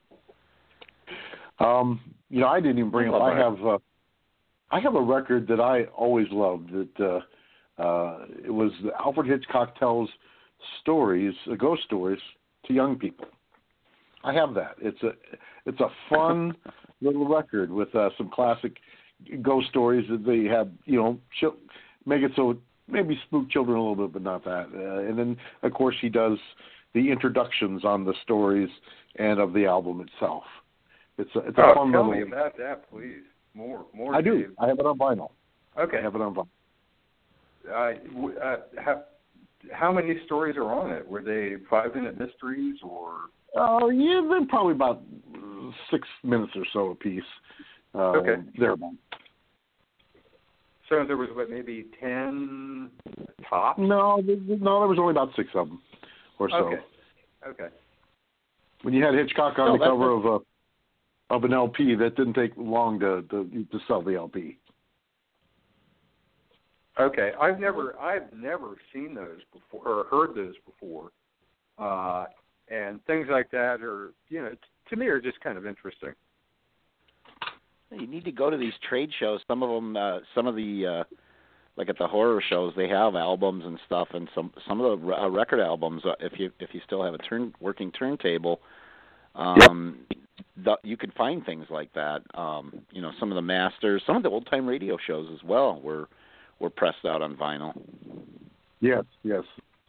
Um, you know, I didn't even bring up. I have, uh, I have a record that I always loved. That uh, uh, it was Alfred Hitchcock tells stories, uh, ghost stories to young people. I have that. It's a, it's a fun little record with uh, some classic ghost stories that they have. You know, make it so maybe spook children a little bit, but not that. Uh, and then, of course, he does the introductions on the stories and of the album itself. It's a, it's a oh, fun tell little. me about that, please. More, more. I do. Dave. I have it on vinyl. Okay. I have it on vinyl. Uh, w- uh, how, how many stories are on it? Were they five-minute mysteries or? Oh, uh, yeah, they're probably about six minutes or so a piece. Uh, okay. Thereabouts. So there was what, maybe ten tops? No, no, there was only about six of them or so. Okay. Okay. When you had Hitchcock on No, the that's cover a- of a of an L P, that didn't take long to to, to sell the L P. Okay, I've never I've never seen those before or heard those before, uh, and things like that are you know t- to me are just kind of interesting. You need to go to these trade shows. Some of them, uh, some of the, uh, like at the horror shows, they have albums and stuff, and some some of the uh, record albums. Uh, if you if you still have a turn working turntable, um, yep. the, you can find things like that. Um, you know, some of the masters, some of the old time radio shows as well were were pressed out on vinyl. Yes, yes.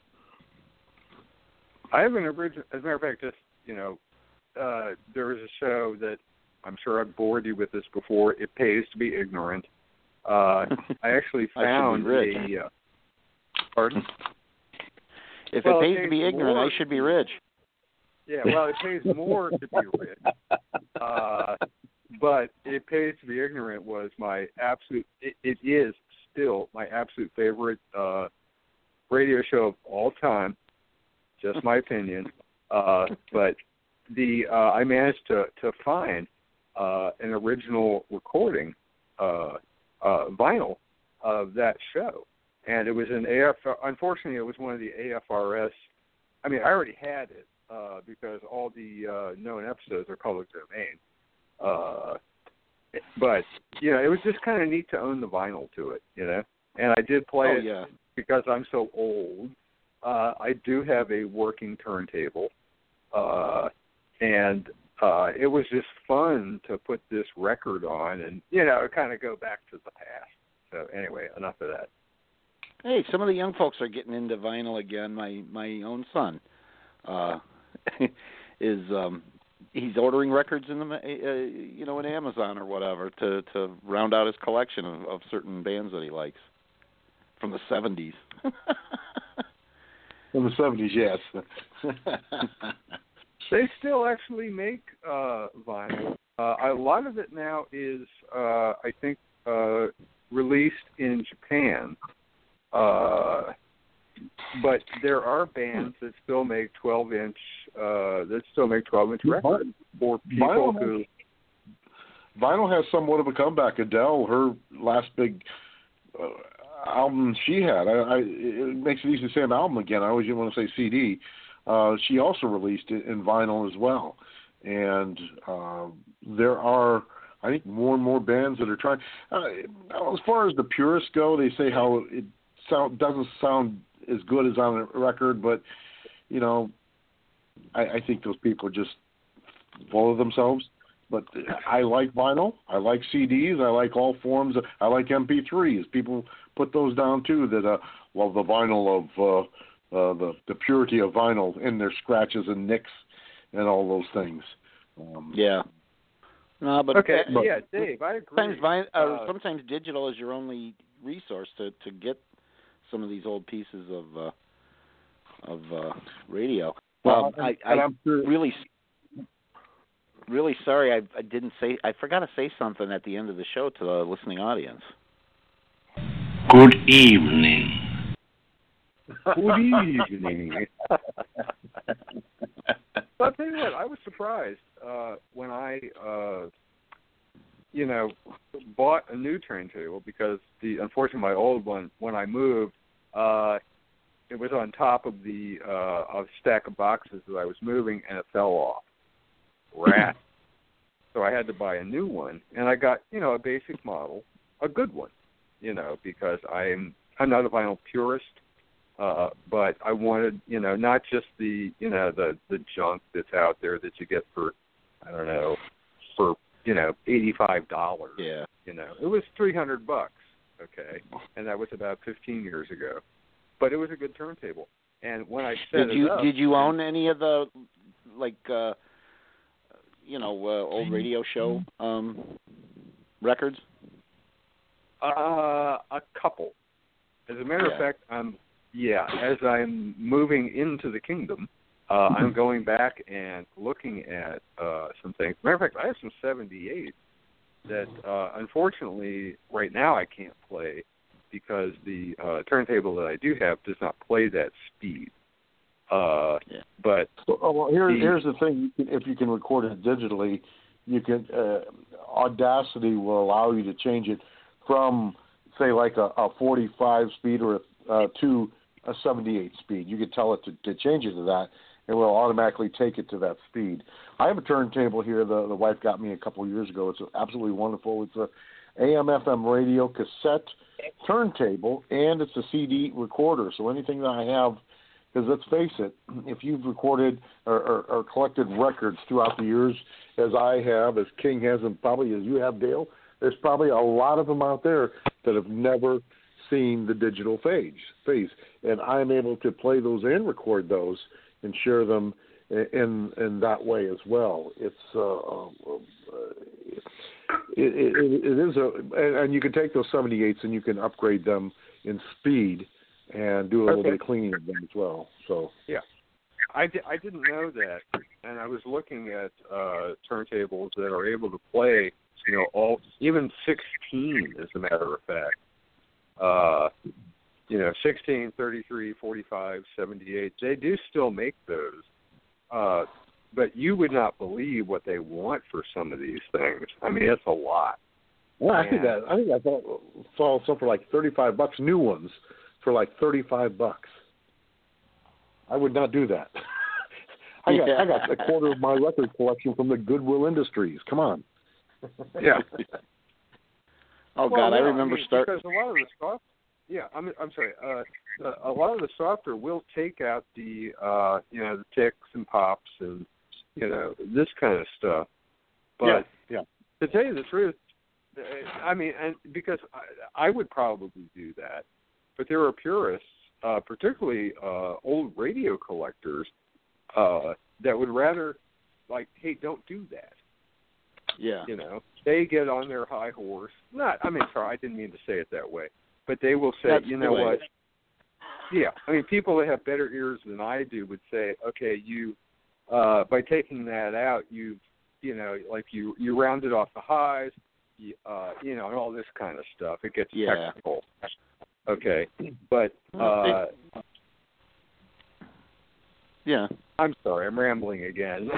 I have an original. As a matter of fact, just you know, uh, there was a show that I'm sure I've bored you with this before. It Pays to Be Ignorant. Uh, I actually found I should be a. Uh, pardon? If well, it pays it to be ignorant, more, I should be rich. Yeah, well, it pays more to be rich. Uh, but It Pays to Be Ignorant was my absolute. It, it is still my absolute favorite uh, radio show of all time. Just my opinion. Uh, but the uh, I managed to to find uh, an original recording, uh, uh, vinyl of that show, and it was an A F. Unfortunately, it was one of the A F R S. I mean, I already had it uh, because all the uh, known episodes are public domain. Uh, but you know, it was just kind of neat to own the vinyl to it, you know. And I did play oh, it yeah. because I'm so old. Uh, I do have a working turntable, uh, and uh, it was just fun to put this record on and, you know, kind of go back to the past. So anyway, enough of that. Hey, some of the young folks are getting into vinyl again. My my own son uh, is um, he's ordering records in the uh, you know in Amazon or whatever to, to round out his collection of, of certain bands that he likes from the seventies. In the seventies, yes. They still actually make uh, vinyl. Uh, a lot of it now is, uh, I think, uh, released in Japan. Uh, but there are bands that still make twelve-inch uh, that still make twelve-inch records for people vinyl who. Has, vinyl has somewhat of a comeback. Adele, her last big uh, album she had, I, I, it makes it easy to say an album again. I always didn't want to say C D. Uh, she also released it in vinyl as well. And uh, there are, I think, more and more bands that are trying. Uh, as far as the purists go, they say how it sound, doesn't sound as good as on a record, but, you know, I, I think those people are just full of themselves. But I like vinyl. I like C Ds. I like all forms. Of, I like M P threes. People put those down too. That uh, well, the vinyl of uh, uh, the the purity of vinyl in their scratches and nicks and all those things. Um, yeah. No, but okay. but Yeah, Dave, I agree. Sometimes, vine, uh, uh, sometimes digital is your only resource to, to get some of these old pieces of uh, of uh, radio. Well, um, I, and I I'm sure, really. Really sorry, I, I didn't say. I forgot to say something at the end of the show to the listening audience. Good evening. Good evening. But I'll tell you what, I was surprised uh, when I, uh, you know, bought a new turntable because the unfortunately my old one, when I moved, uh, it was on top of the uh, a stack of boxes that I was moving, and it fell off. Rat. So I had to buy a new one, and I got, you know, a basic model, a good one, you know, because I'm I'm not a vinyl purist. Uh, but I wanted, you know, not just the, you know, the, the junk that's out there that you get for, I don't know, for, you know, eighty-five dollars. Yeah. You know, it was three hundred bucks, okay, and that was about fifteen years ago. But it was a good turntable. And when I set did you it up, did you own any of the, like, uh, you know, uh, old radio show um, records? Uh, a couple. As a matter yeah. of fact, I'm. Yeah, as I'm moving into the kingdom, uh, I'm going back and looking at uh, some things. Matter of fact, I have some seventy-eight that, uh, unfortunately, right now I can't play because the uh, turntable that I do have does not play that speed. Uh, yeah. But oh, well, here, the, here's the thing: if you can record it digitally, you can. Uh, Audacity will allow you to change it from, say, like a, a forty-five speed or a, uh, to a seventy-eight speed. You could tell it to, to change it to that, and will automatically take it to that speed. I have a turntable here. The, the wife got me a couple of years ago. It's absolutely wonderful. It's a A M F M radio cassette turntable, and it's a C D recorder. So anything that I have, because let's face it, if you've recorded or, or, or collected records throughout the years, as I have, as King has, and probably as you have, Dale, there's probably a lot of them out there that have never seen the digital phase, phase, and I'm able to play those and record those and share them in in that way as well. It's uh, uh, it, it, it is a, and, and you can take those seventy-eights and you can upgrade them in speed and do a little okay. bit of cleaning of them as well. So yeah, I, di- I didn't know that, and I was looking at uh, turntables that are able to play, you know, all even sixteen, as a matter of fact. Uh, you know, sixteen, thirty-three, forty-five, seventy-eight, they do still make those. Uh, but you would not believe what they want for some of these things. I mean, it's a lot. Well, I think that I think I thought saw some for like thirty-five bucks, new ones for like thirty-five bucks. I would not do that. I got yeah. I got a quarter of my record collection from the Goodwill Industries. Come on. Yeah. Oh well, God, yeah, I remember I mean, starting. Because a lot of the soft, yeah, I'm I'm sorry. Uh, a lot of the software will take out the uh, you know, the ticks and pops and, you know, this kind of stuff. But yeah, yeah. to tell you the truth, I mean, and because I, I would probably do that, but there are purists, uh, particularly uh, old radio collectors, uh, that would rather, like, hey, don't do that. Yeah. You know, they get on their high horse. Not, I mean, sorry, I didn't mean to say it that way. But they will say, That's you know the way. what? Yeah, I mean, people that have better ears than I do would say, okay, you, uh, by taking that out, you, you know, like you, you rounded off the highs, you, uh, you know, and all this kind of stuff. It gets Yeah. technical. Okay, but uh, yeah. I'm sorry, I'm rambling again.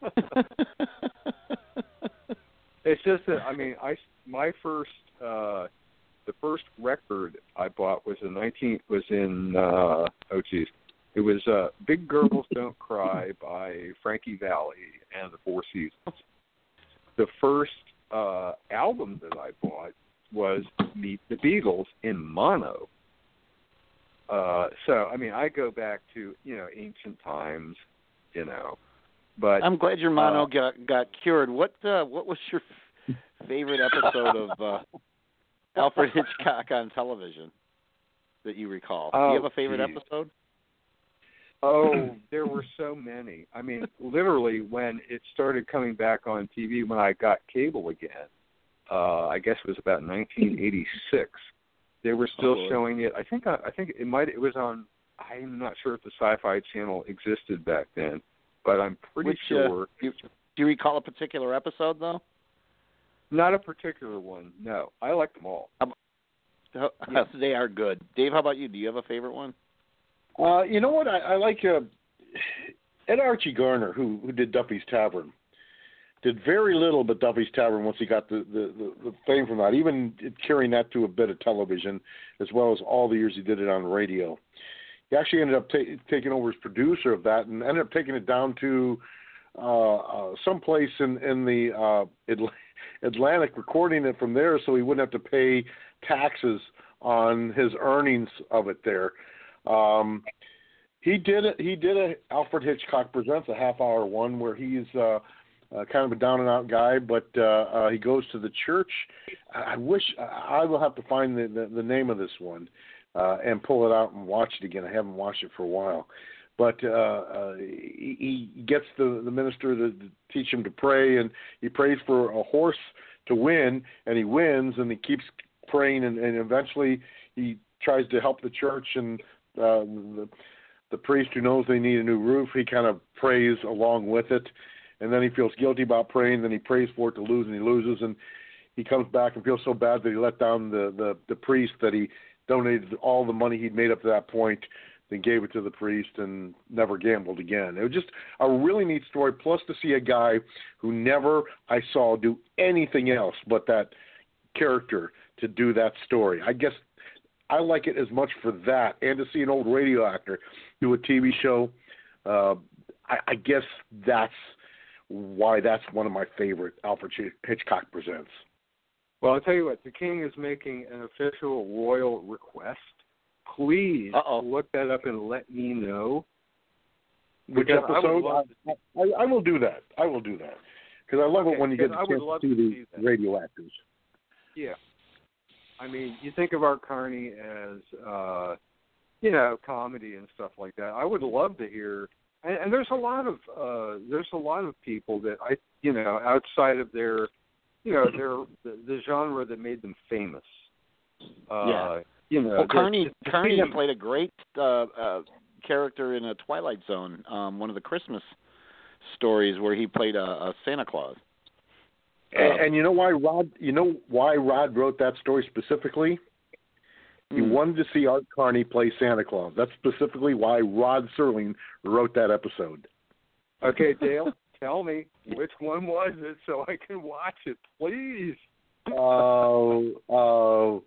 It's just that, I mean, I my first uh, the first record I bought was in nineteen was in uh, oh geez, it was uh, Big Girls Don't Cry by Frankie Valli and the Four Seasons. The first uh, album that I bought was Meet the Beatles in mono. Uh, so I mean, I go back to, you know, ancient times, you know. But I'm glad your mono uh, got got cured. What uh, what was your f- favorite episode of uh, Alfred Hitchcock on television that you recall? Do oh, you have a favorite geez. episode? Oh, there were so many. I mean, literally, when it started coming back on T V, when I got cable again, uh, I guess it was about nineteen eighty-six. They were still oh, showing it. I think I, I think it might. It was on. I'm not sure if the Sci-Fi Channel existed back then, but I'm pretty Which, sure. Uh, do, do you recall a particular episode though? Not a particular one. No, I like them all. How, Yeah. They are good. Dave, how about you? Do you have a favorite one? Uh, you know what? I, I like uh, Ed Archie Garner, who who did Duffy's Tavern. Did very little but Duffy's Tavern once he got the, the, the, the fame from that, even carrying that to a bit of television, as well as all the years he did it on radio. He actually ended up ta- taking over as producer of that and ended up taking it down to uh, uh, someplace in, in the uh, Atl- Atlantic, recording it from there so he wouldn't have to pay taxes on his earnings of it there. Um, he did it. He did a Alfred Hitchcock Presents, a half-hour one where he's uh, uh, kind of a down-and-out guy, but uh, uh, he goes to the church. I, I wish I will have to find the, the, the name of this one uh, and pull it out and watch it again. I haven't watched it for a while, but uh, uh, he, he gets the, the minister to, to teach him to pray, and he prays for a horse to win, and he wins, and he keeps praying, and, and eventually he tries to help the church, and uh, the the priest who knows they need a new roof, he kind of prays along with it, and then he feels guilty about praying, then he prays for it to lose, and he loses, and he comes back and feels so bad that he let down the, the, the priest, that he donated all the money he'd made up to that point, then gave it to the priest and never gambled again. It was just a really neat story, plus to see a guy who never I saw do anything else but that character to do that story. I guess I like it as much for that, and to see an old radio actor do a T V show. Uh, I, I guess that's why that's one of my favorite Alfred Hitchcock Presents. Well, I'll tell you what, the King is making an official royal request. Please Uh-oh. look that up and let me know. Which Because I episode? would love I, I, I will do that. I will do that. Because I love Okay, it when you get because the I would chance love to to see see the that. radio actors. Yeah. I mean, you think of Art Carney as, uh, you know, comedy and stuff like that. I would love to hear, and, and there's a lot of uh, there's a lot of people that I, you know, outside of their, you know, their the, the genre that made them famous. Uh, Yeah. You know, Well, Carney, the- Carney the- played a great uh, uh, character in a Twilight Zone, um, one of the Christmas stories where he played a, a Santa Claus. And, and you know why Rod? You know why Rod wrote that story specifically? He Mm. wanted to see Art Carney play Santa Claus. That's specifically why Rod Serling wrote that episode. Okay, Dale, tell me which one was it so I can watch it, please. Oh, uh,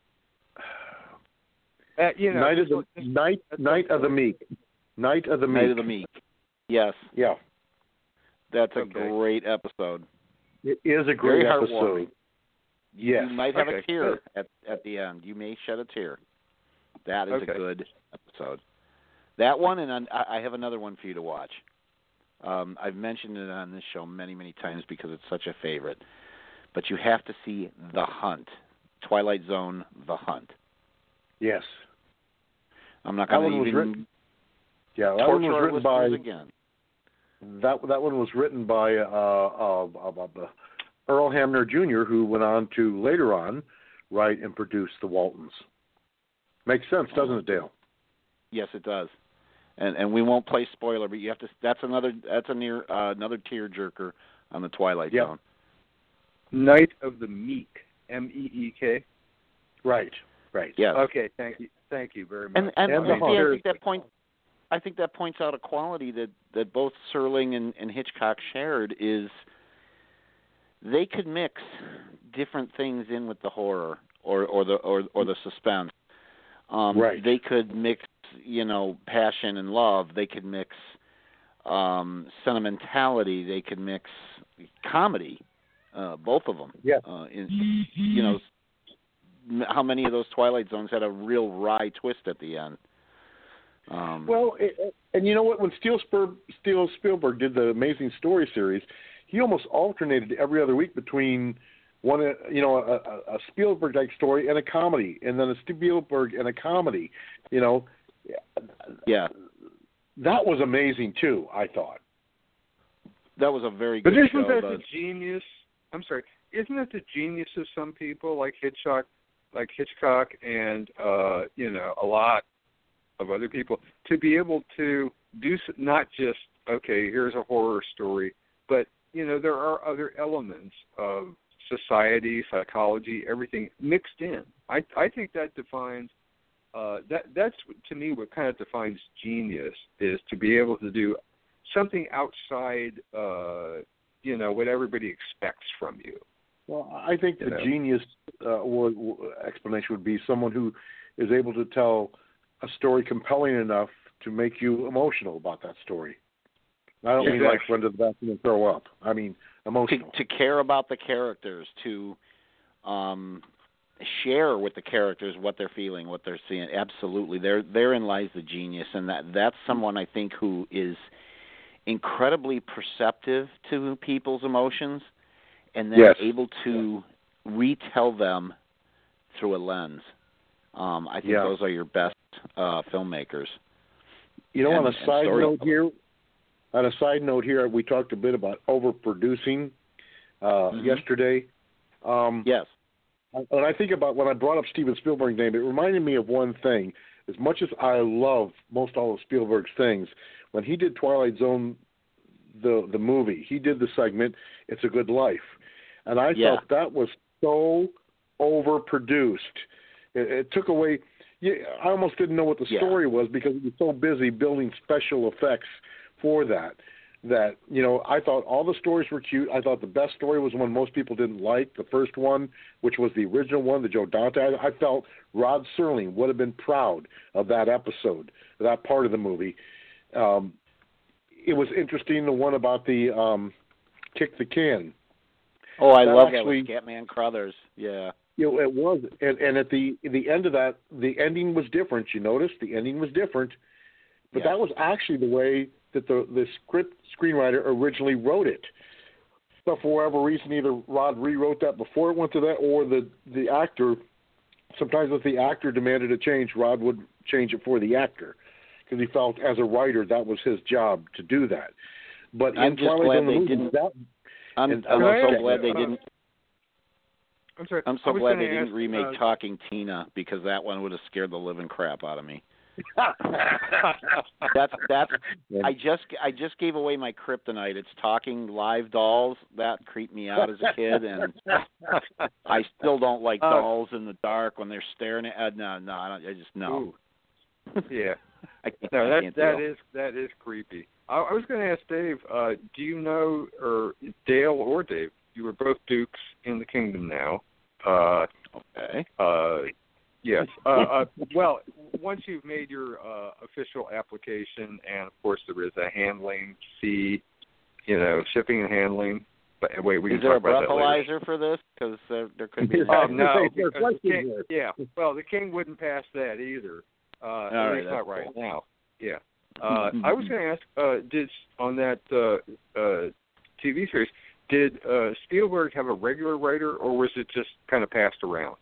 Uh, you know, Night of the just- Night that's Night of the okay. Meek. Night of the Meek. Night of the Meek. Yes, Yeah, that's a Okay. great episode. it is a great Very episode. heartwarming. Yes. You might have Okay, a tear good. at at the end. You may shed a tear. That is Okay. a good episode. That one, and I I have another one for you to watch. Um, I've mentioned it on this show many, many times because it's such a favorite. But you have to see The Hunt, Twilight Zone, The Hunt. Yes. I'm not That going one to was even written- Yeah, that torture one was our written by listeners again. that that one was written by uh, uh, uh, uh, Earl Hamner Junior, who went on to later on write and produce The Waltons. Makes sense, doesn't it, Dale? Yes, it does. And and we won't play spoiler, but you have to. That's another. That's a near uh, another tearjerker on the Twilight Yep. Zone. Night of the Meek, M E E K. Right. Right. Yes. Okay, thank you, thank you very much. And and, And and the see, I Hunt. think that point. I think that points out a quality that, that both Serling and, and Hitchcock shared is they could mix different things in with the horror or, or the or, or the suspense. Um, Right. They could mix, you know, passion and love. They could mix um, sentimentality. They could mix comedy. Uh, both of them. Yeah. Uh, in, you know, m- how many of those Twilight Zones had a real wry twist at the end? Um, Well, it, and you know what? When Steele Spielberg, Steele Spielberg did the Amazing Story series, he almost alternated every other week between one, uh, you know, a, a Spielberg type story and a comedy, and then a Spielberg and a comedy. You know, yeah, that was amazing too. I thought. that was a very But good isn't show. that the- the genius? I'm sorry. Isn't it the genius of some people like Hitchcock, like Hitchcock, and uh, you know, a lot of other people to be able to do s- not just okay, here's a horror story, but you know, there are other elements of society, psychology, everything mixed in. I I think that defines uh, that that's to me what kind of defines genius, is to be able to do something outside, uh, you know, what everybody expects from you. Well, I think the You know? genius uh, would, explanation would be someone who is able to tell a story compelling enough to make you emotional about that story. I don't Yeah, mean exactly. like run to the bathroom and throw up. I mean To, emotional. to care about the characters, to um, share with the characters what they're feeling, what they're seeing. Absolutely, there therein lies the genius, and that that's someone I think who is incredibly perceptive to people's emotions, and then Yes. able to retell them through a lens. Um, I think Yeah. those are your best uh, filmmakers. You know, and- on a and side story- note here, on a side note here, we talked a bit about overproducing uh, Mhm. yesterday. Um, Yes. When I think about when I brought up Steven Spielberg's name, it reminded me of one thing. As much as I love most all of Spielberg's things, when he did Twilight Zone, the the movie, he did the segment "It's a Good Life," and I Yeah. felt that was so overproduced. It, it took away. Yeah, I almost didn't know what the Yeah. story was because he was so busy building special effects for that. That, you know, I thought all the stories were cute. I thought the best story was one most people didn't like, the first one, which was the original one, the Joe Dante. I, I felt Rod Serling would have been proud of that episode, that part of the movie. Um, it was interesting, the one about the um, kick the can. Oh, I That love actually- that with Scatman Crothers. Yeah. You know, it was, and, and at the the end of that, the ending was different. You noticed the ending was different, but Yes. that was actually the way that the the script screenwriter originally wrote it. But for whatever reason, either Rod rewrote that before it went to that, or the the actor. Sometimes if the actor demanded a change, Rod would change it for the actor because he felt as a writer that was his job to do that. But I'm in just Twilight glad Zone, the they movie, didn't- that, I'm, And- I'm Can I so ask glad you, they uh, didn't. I'm sorry. I'm I so was glad gonna they didn't ask, remake uh, Talking Tina, because that one would have scared the living crap out of me. That's that's. I just I just gave away my kryptonite. It's talking live dolls. That creeped me out as a kid, and I still don't like Uh, dolls in the dark when they're staring at. Uh, no, no, I, don't, I just no. Ooh. Yeah. I can't, No, I that can't that deal. is that is creepy. I, I was going to ask Dave. Uh, do you know, or Dale or Dave? You were both dukes in the kingdom now. Uh, Okay. uh, yes. Uh, uh, well, once you've made your uh, official application, and of course there is a handling fee, you know, shipping and handling. But wait, we Is can there a talk about that later. breathalyzer for this? Because uh, there could be. Oh no! There's because the questions king, there. yeah. Well, the king wouldn't pass that either. Uh, All at right, least not that's right cool. now. Yeah. Uh, I was going to ask, uh, did on that uh, uh, T V series, did uh, Spielberg have a regular writer, or was it just kind of passed around?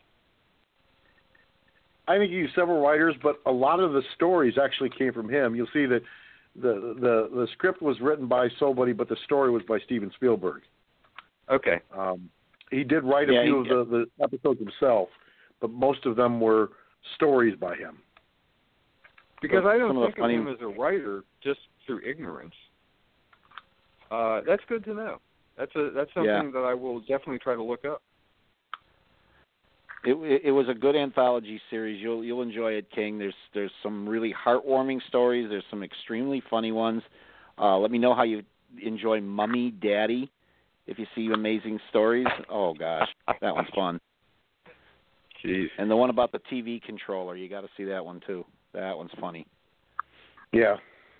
I think he used several writers, but a lot of the stories actually came from him. You'll see that the the the script was written by somebody, but the story was by Steven Spielberg. Okay. Um, he did write a Yeah, few he- of the, the episodes himself, but most of them were stories by him. Because I don't Some of the think funny- of him as a writer just through ignorance. Uh, that's good to know. That's a that's something Yeah. that I will definitely try to look up. It, it it was a good anthology series. You'll you'll enjoy it, King. There's there's some really heartwarming stories. There's some extremely funny ones. Uh, let me know how you enjoy Mummy Daddy. If you see Amazing Stories, oh gosh, that one's fun. Jeez. And the one about the T V controller, you got to see that one too. That one's funny. Yeah.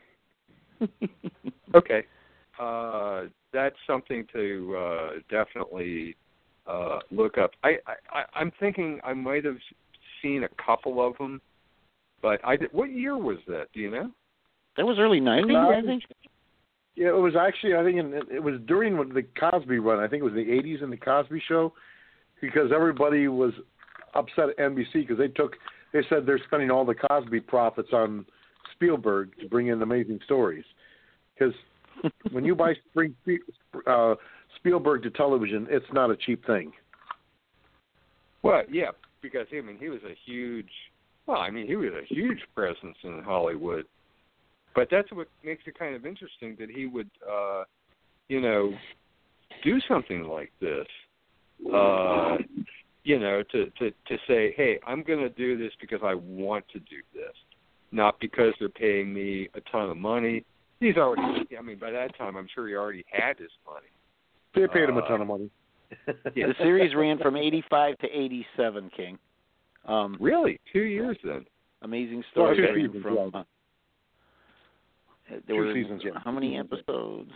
Okay. Uh, that's something to uh, definitely uh, look up. I, I, I'm thinking I might have seen a couple of them, but I did, what year was that? Do you know? That was early nineties, I think. Yeah, it was actually, I think, in, it was during the Cosby run. I think it was the eighties in the Cosby Show, because everybody was upset at N B C because they took, they said they're spending all the Cosby profits on Spielberg to bring in Amazing Stories. Because when you buy Spring, uh, Spielberg to television, it's not a cheap thing. Well, yeah, because I mean he was a huge. Well, I mean he was a huge presence in Hollywood, but that's what makes it kind of interesting that he would, uh, you know, do something like this. Uh, you know, to, to, to say, hey, I'm going to do this because I want to do this, not because they're paying me a ton of money. He's already, I mean, by that time, I'm sure he already had his money. They paid him a Uh, ton of money. Yeah. The series ran from eighty-five to eighty-seven, King. Um, Really? Two years then? Amazing Well, story. two ran seasons, from, yeah. uh, there Two were, seasons, yeah. How many episodes?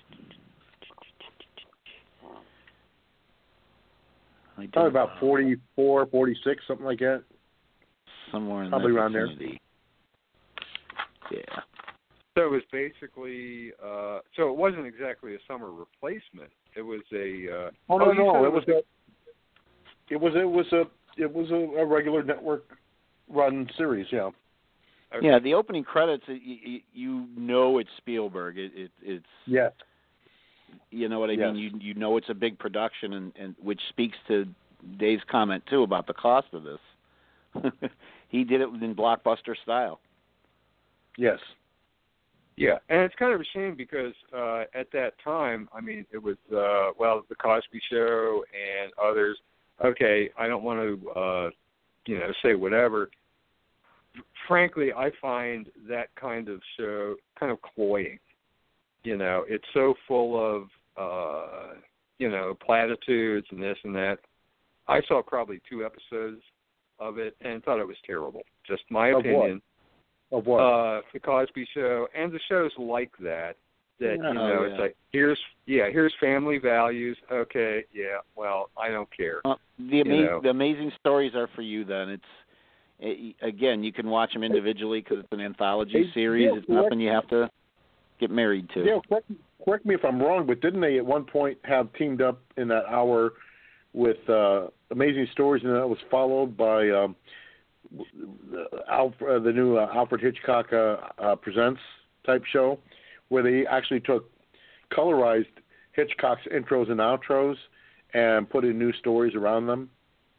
I don't Probably about know. forty-four, forty-six, something like that. Somewhere in Probably that around there. vicinity. Yeah. So it was basically, uh, so it wasn't exactly a summer replacement. It was a. Uh, Oh no, you no, said it was a, it was it was a it was a, a regular network run series, yeah. Okay. Yeah, the opening credits, you, you know it's Spielberg. It, it, it's Yes. You know what I Yes. mean? You you know it's a big production, and, and which speaks to Dave's comment too about the cost of this. He did it in blockbuster style. Yes. Yeah, and it's kind of a shame because uh, at that time, I mean, it was, uh, well, The Cosby Show and others. Okay, I don't want to, uh, you know, say whatever. Frankly, I find that kind of show kind of cloying. You know, it's so full of, uh, you know, platitudes and this and that. I saw probably two episodes of it and thought it was terrible. Just my Of opinion. What? Of what? Uh, the Cosby Show and the shows like that. That Oh, you know, yeah. it's like here's yeah, here's family values. Okay, yeah, well, I don't care. Uh, the ama- know. the amazing stories are for you. Then it's it, again, you can watch them individually because it's an anthology Hey, series. yeah, It's correct. nothing you have to get married to. Yeah, correct, correct me if I'm wrong, but didn't they at one point have teamed up in that hour with uh, Amazing Stories, and that was followed by um, Alf, uh, the new uh, Alfred Hitchcock uh, uh, Presents type show, where they actually took colorized Hitchcock's intros and outros and put in new stories around them?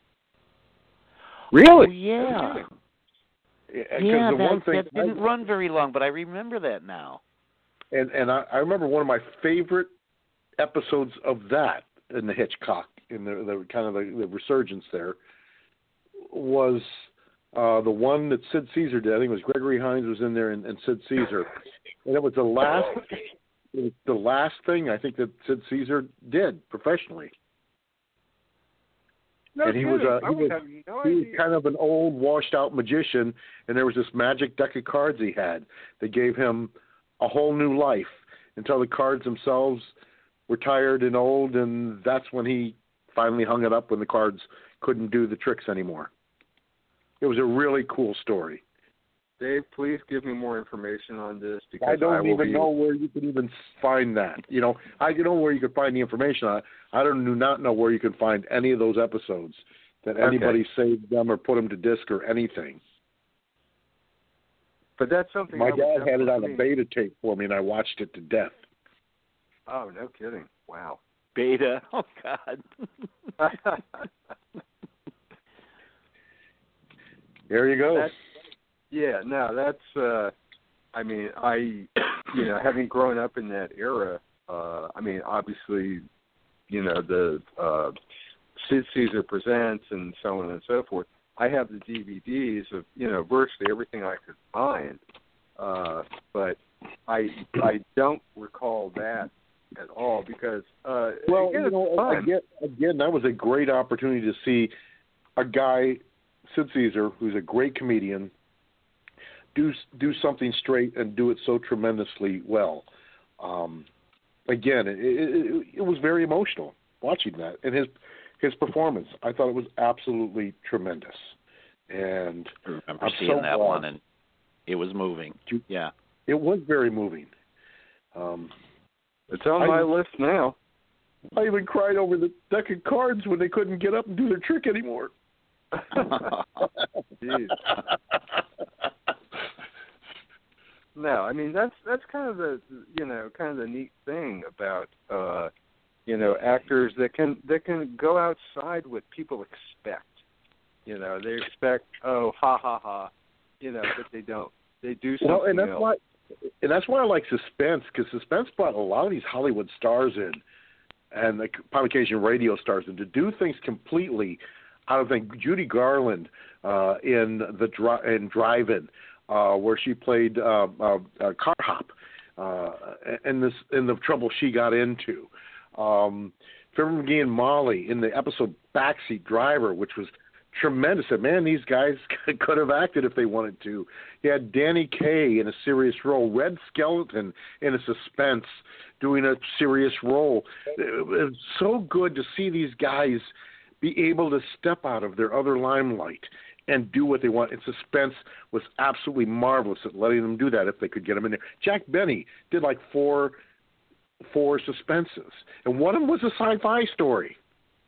Oh, yeah. Because Yeah, the that, one thing that didn't run very long, but I remember that now. And and I, I remember one of my favorite episodes of that in the Hitchcock, in the, the kind of the, the resurgence there, was uh, the one that Sid Caesar did. I think it was Gregory Hines was in there and, and Sid Caesar, and it was the last it was the last thing I think that Sid Caesar did professionally. No and he was, kidding. uh, I he would was- have no He was idea. kind of an old, washed-out magician, and there was this magic deck of cards he had that gave him a whole new life until the cards themselves were tired and old, and that's when he finally hung it up when the cards couldn't do the tricks anymore. It was a really cool story. Dave, please give me more information on this because I don't will even be... know where you can even find that. You know, I don't know where you can find the information on it. I don't do not know where you can find any of those episodes that anybody saved them or put them to disc or anything. But that's something My I would dad had it on a definitely- beta tape for me, and I watched it to death. Oh, no kidding. Wow. Beta. Oh, God. There you go. That's, yeah, no, that's, uh, I mean, I, you know, having grown up in that era, uh, I mean, obviously, you know, the uh, Sid Caesar Presents and so on and so forth, I have the D V Ds of, you know, virtually everything I could find, uh, but I I don't recall that at all because, uh, Well, again, you know, it's fun. again, again, that was a great opportunity to see a guy, Sid Caesar, who's a great comedian, do do something straight and do it so tremendously well. Um, again, it, it, it was very emotional watching that, and his his performance. I thought it was absolutely tremendous, and I remember I'm seeing so that glad. one, and it was moving. Yeah. it was very moving. Um, It's on I- my list now. I even cried over the deck of cards when they couldn't get up and do their trick anymore. Jeez. No, I mean that's that's kind of the you know kind of the neat thing about uh, you know actors that can that can go outside what people expect. You know, they expect oh ha ha ha, you know, but they don't. They do something Well, and that's else. why, and that's why I like suspense, because suspense brought a lot of these Hollywood stars in, and the, on occasion radio stars in, to do things completely I don't think Judy Garland uh, in the dri- in Drive-In, uh, where she played uh, uh, uh, Car Hop, uh, and this in the trouble she got into. Um, Fibber McGee and Molly in the episode Backseat Driver, which was tremendous. And man, these guys could have acted if they wanted to. You had Danny Kaye in a serious role, Red Skelton in a suspense doing a serious role. It was so good to see these guys be able to step out of their other limelight and do what they want. And suspense was absolutely marvelous at letting them do that if they could get them in there. Jack Benny did like four four suspenses, and one of them was a sci-fi story.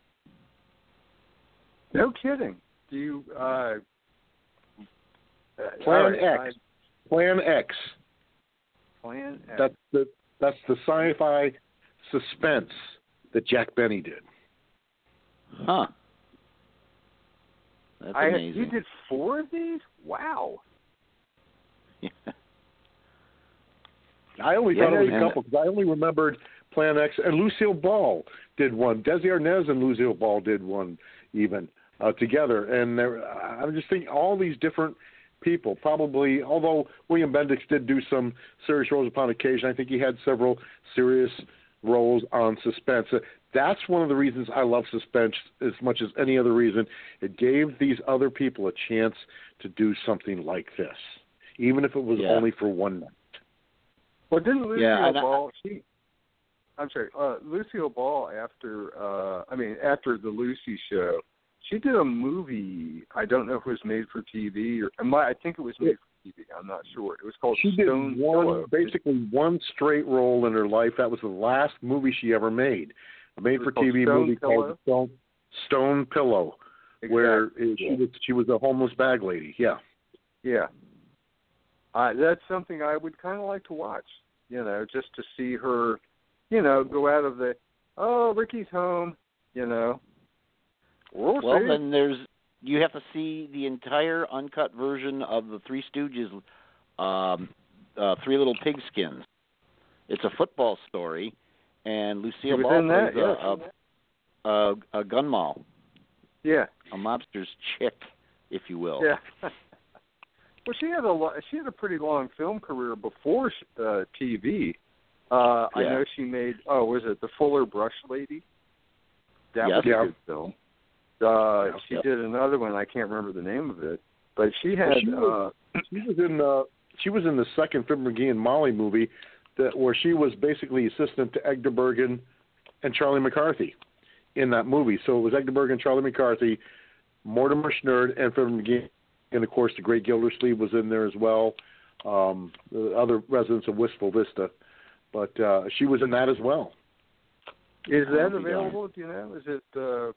No kidding. Do you uh, Plan right, X? I, Plan X. Plan X. That's the that's the sci-fi suspense that Jack Benny did. Huh. That's I, amazing. You did four of these? Wow. Yeah. I only Yeah, thought it was a and- couple because I only remembered Plan X, and Lucille Ball did one. Desi Arnaz and Lucille Ball did one even uh, together. And there, I'm just thinking all these different people probably, although William Bendix did do some serious roles upon occasion, I think he had several serious roles on suspense. Uh, That's one of the reasons I love suspense as much as any other reason. It gave these other people a chance to do something like this, even if it was Yeah. only for one night. Well, didn't Lucille Yeah, and I- Ball? She, I'm sorry, uh, Lucille Ball. After, uh, I mean, after the Lucy show, she did a movie. I don't know if it was made for T V or I think it was made for T V. I'm not sure. It was called She did Stone one, Pillow. basically one straight role in her life. That was the last movie she ever made. A made-for-T V Stone movie Pillow? called Stone, Stone Pillow, Exactly. where uh, she was she was a homeless bag lady. Yeah. Yeah. Uh, that's something I would kind of like to watch, you know, just to see her, you know, go out of the, oh, Ricky's home, you know. We'll, Well, see. then there's you have to see the entire uncut version of the Three Stooges, um, uh, Three Little Pigskins. It's a football story, and She Lucille was Ball in that, plays yes. a, a, a, a gun moll, Yeah. a mobster's chick, if you will. Yeah. Well, she had a lo- she had a pretty long film career before uh, T V. Uh, I Yeah. know she made, oh, was it The Fuller Brush Lady? That Yes. was a Yeah. good film. Uh, Yeah. she Yep. did another one. I can't remember the name of it, but she had. Well, she was- uh, She was in uh, she was in the second Fibber McGee and Molly movie, that where she was basically assistant to Edgar Bergen and Charlie McCarthy in that movie. So it was Edgar Bergen, Charlie McCarthy, Mortimer Schnurd, and Fibber McGee, and of course the great Gildersleeve was in there as well. Um, the other residents of Wistful Vista, but uh, she was in that as well. is I'll that be available? Do you know? Is it? Uh,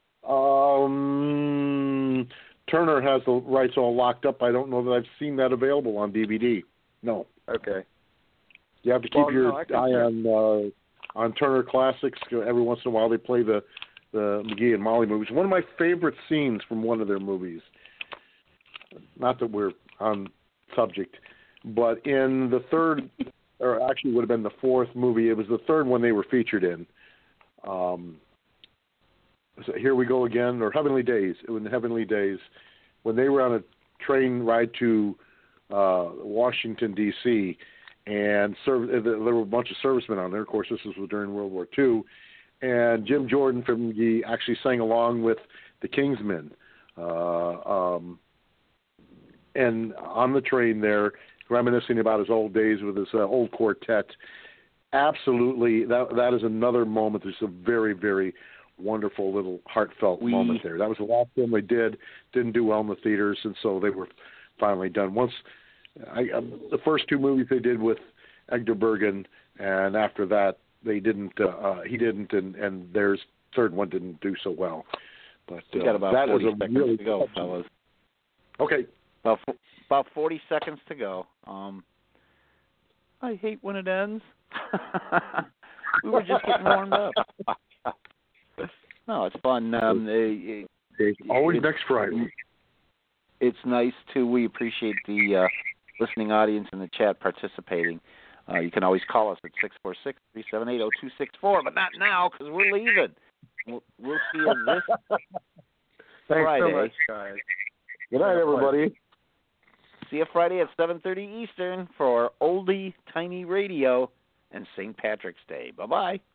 Um, Turner has the rights all locked up. I don't know that I've seen that available on D V D. No. okay. You have to keep Well, your no, I can eye check. on uh, on Turner Classics. Every once in a while, they play the the McGee and Molly movies. One of my favorite scenes from one of their movies. Not that we're on subject, but in the third, or actually would have been the fourth movie. It was the third one they were featured in. Um, so Here We Go Again, or Heavenly Days. It was in Heavenly Days when they were on a train ride to uh, Washington D C and serv- there were a bunch of servicemen on there. Of course, this was during World War Two, and Jim Jordan from McGee actually sang along with the Kingsmen, uh, um, and on the train there, reminiscing about his old days with his uh, old quartet. Absolutely, that that is another moment. There's a very, very wonderful little heartfelt We- moment there. That was the last film they did. Didn't do well in the theaters, and so they were finally done. Once I, um, the first two movies they did with Edgar Bergen, and after that they didn't. Uh, uh, he didn't, and and their third one didn't do so well. But We uh, got about that forty is a seconds really to go, fellas. Okay. About fo- about forty seconds to go. Um, I hate when it ends. We were just getting warmed up. No, it's fun. Um, it, it, Always it- next Friday. It's nice too. We appreciate the uh, listening audience in the chat participating. Uh, you can always call us at six four six, three seven eight, zero two six four, but not now because we're leaving. We'll, we'll see you this Thanks Friday. so much, guys. Good night, everybody. See you Friday at seven thirty Eastern for Oldie Timey Radio and Saint Patrick's Day. Bye-bye.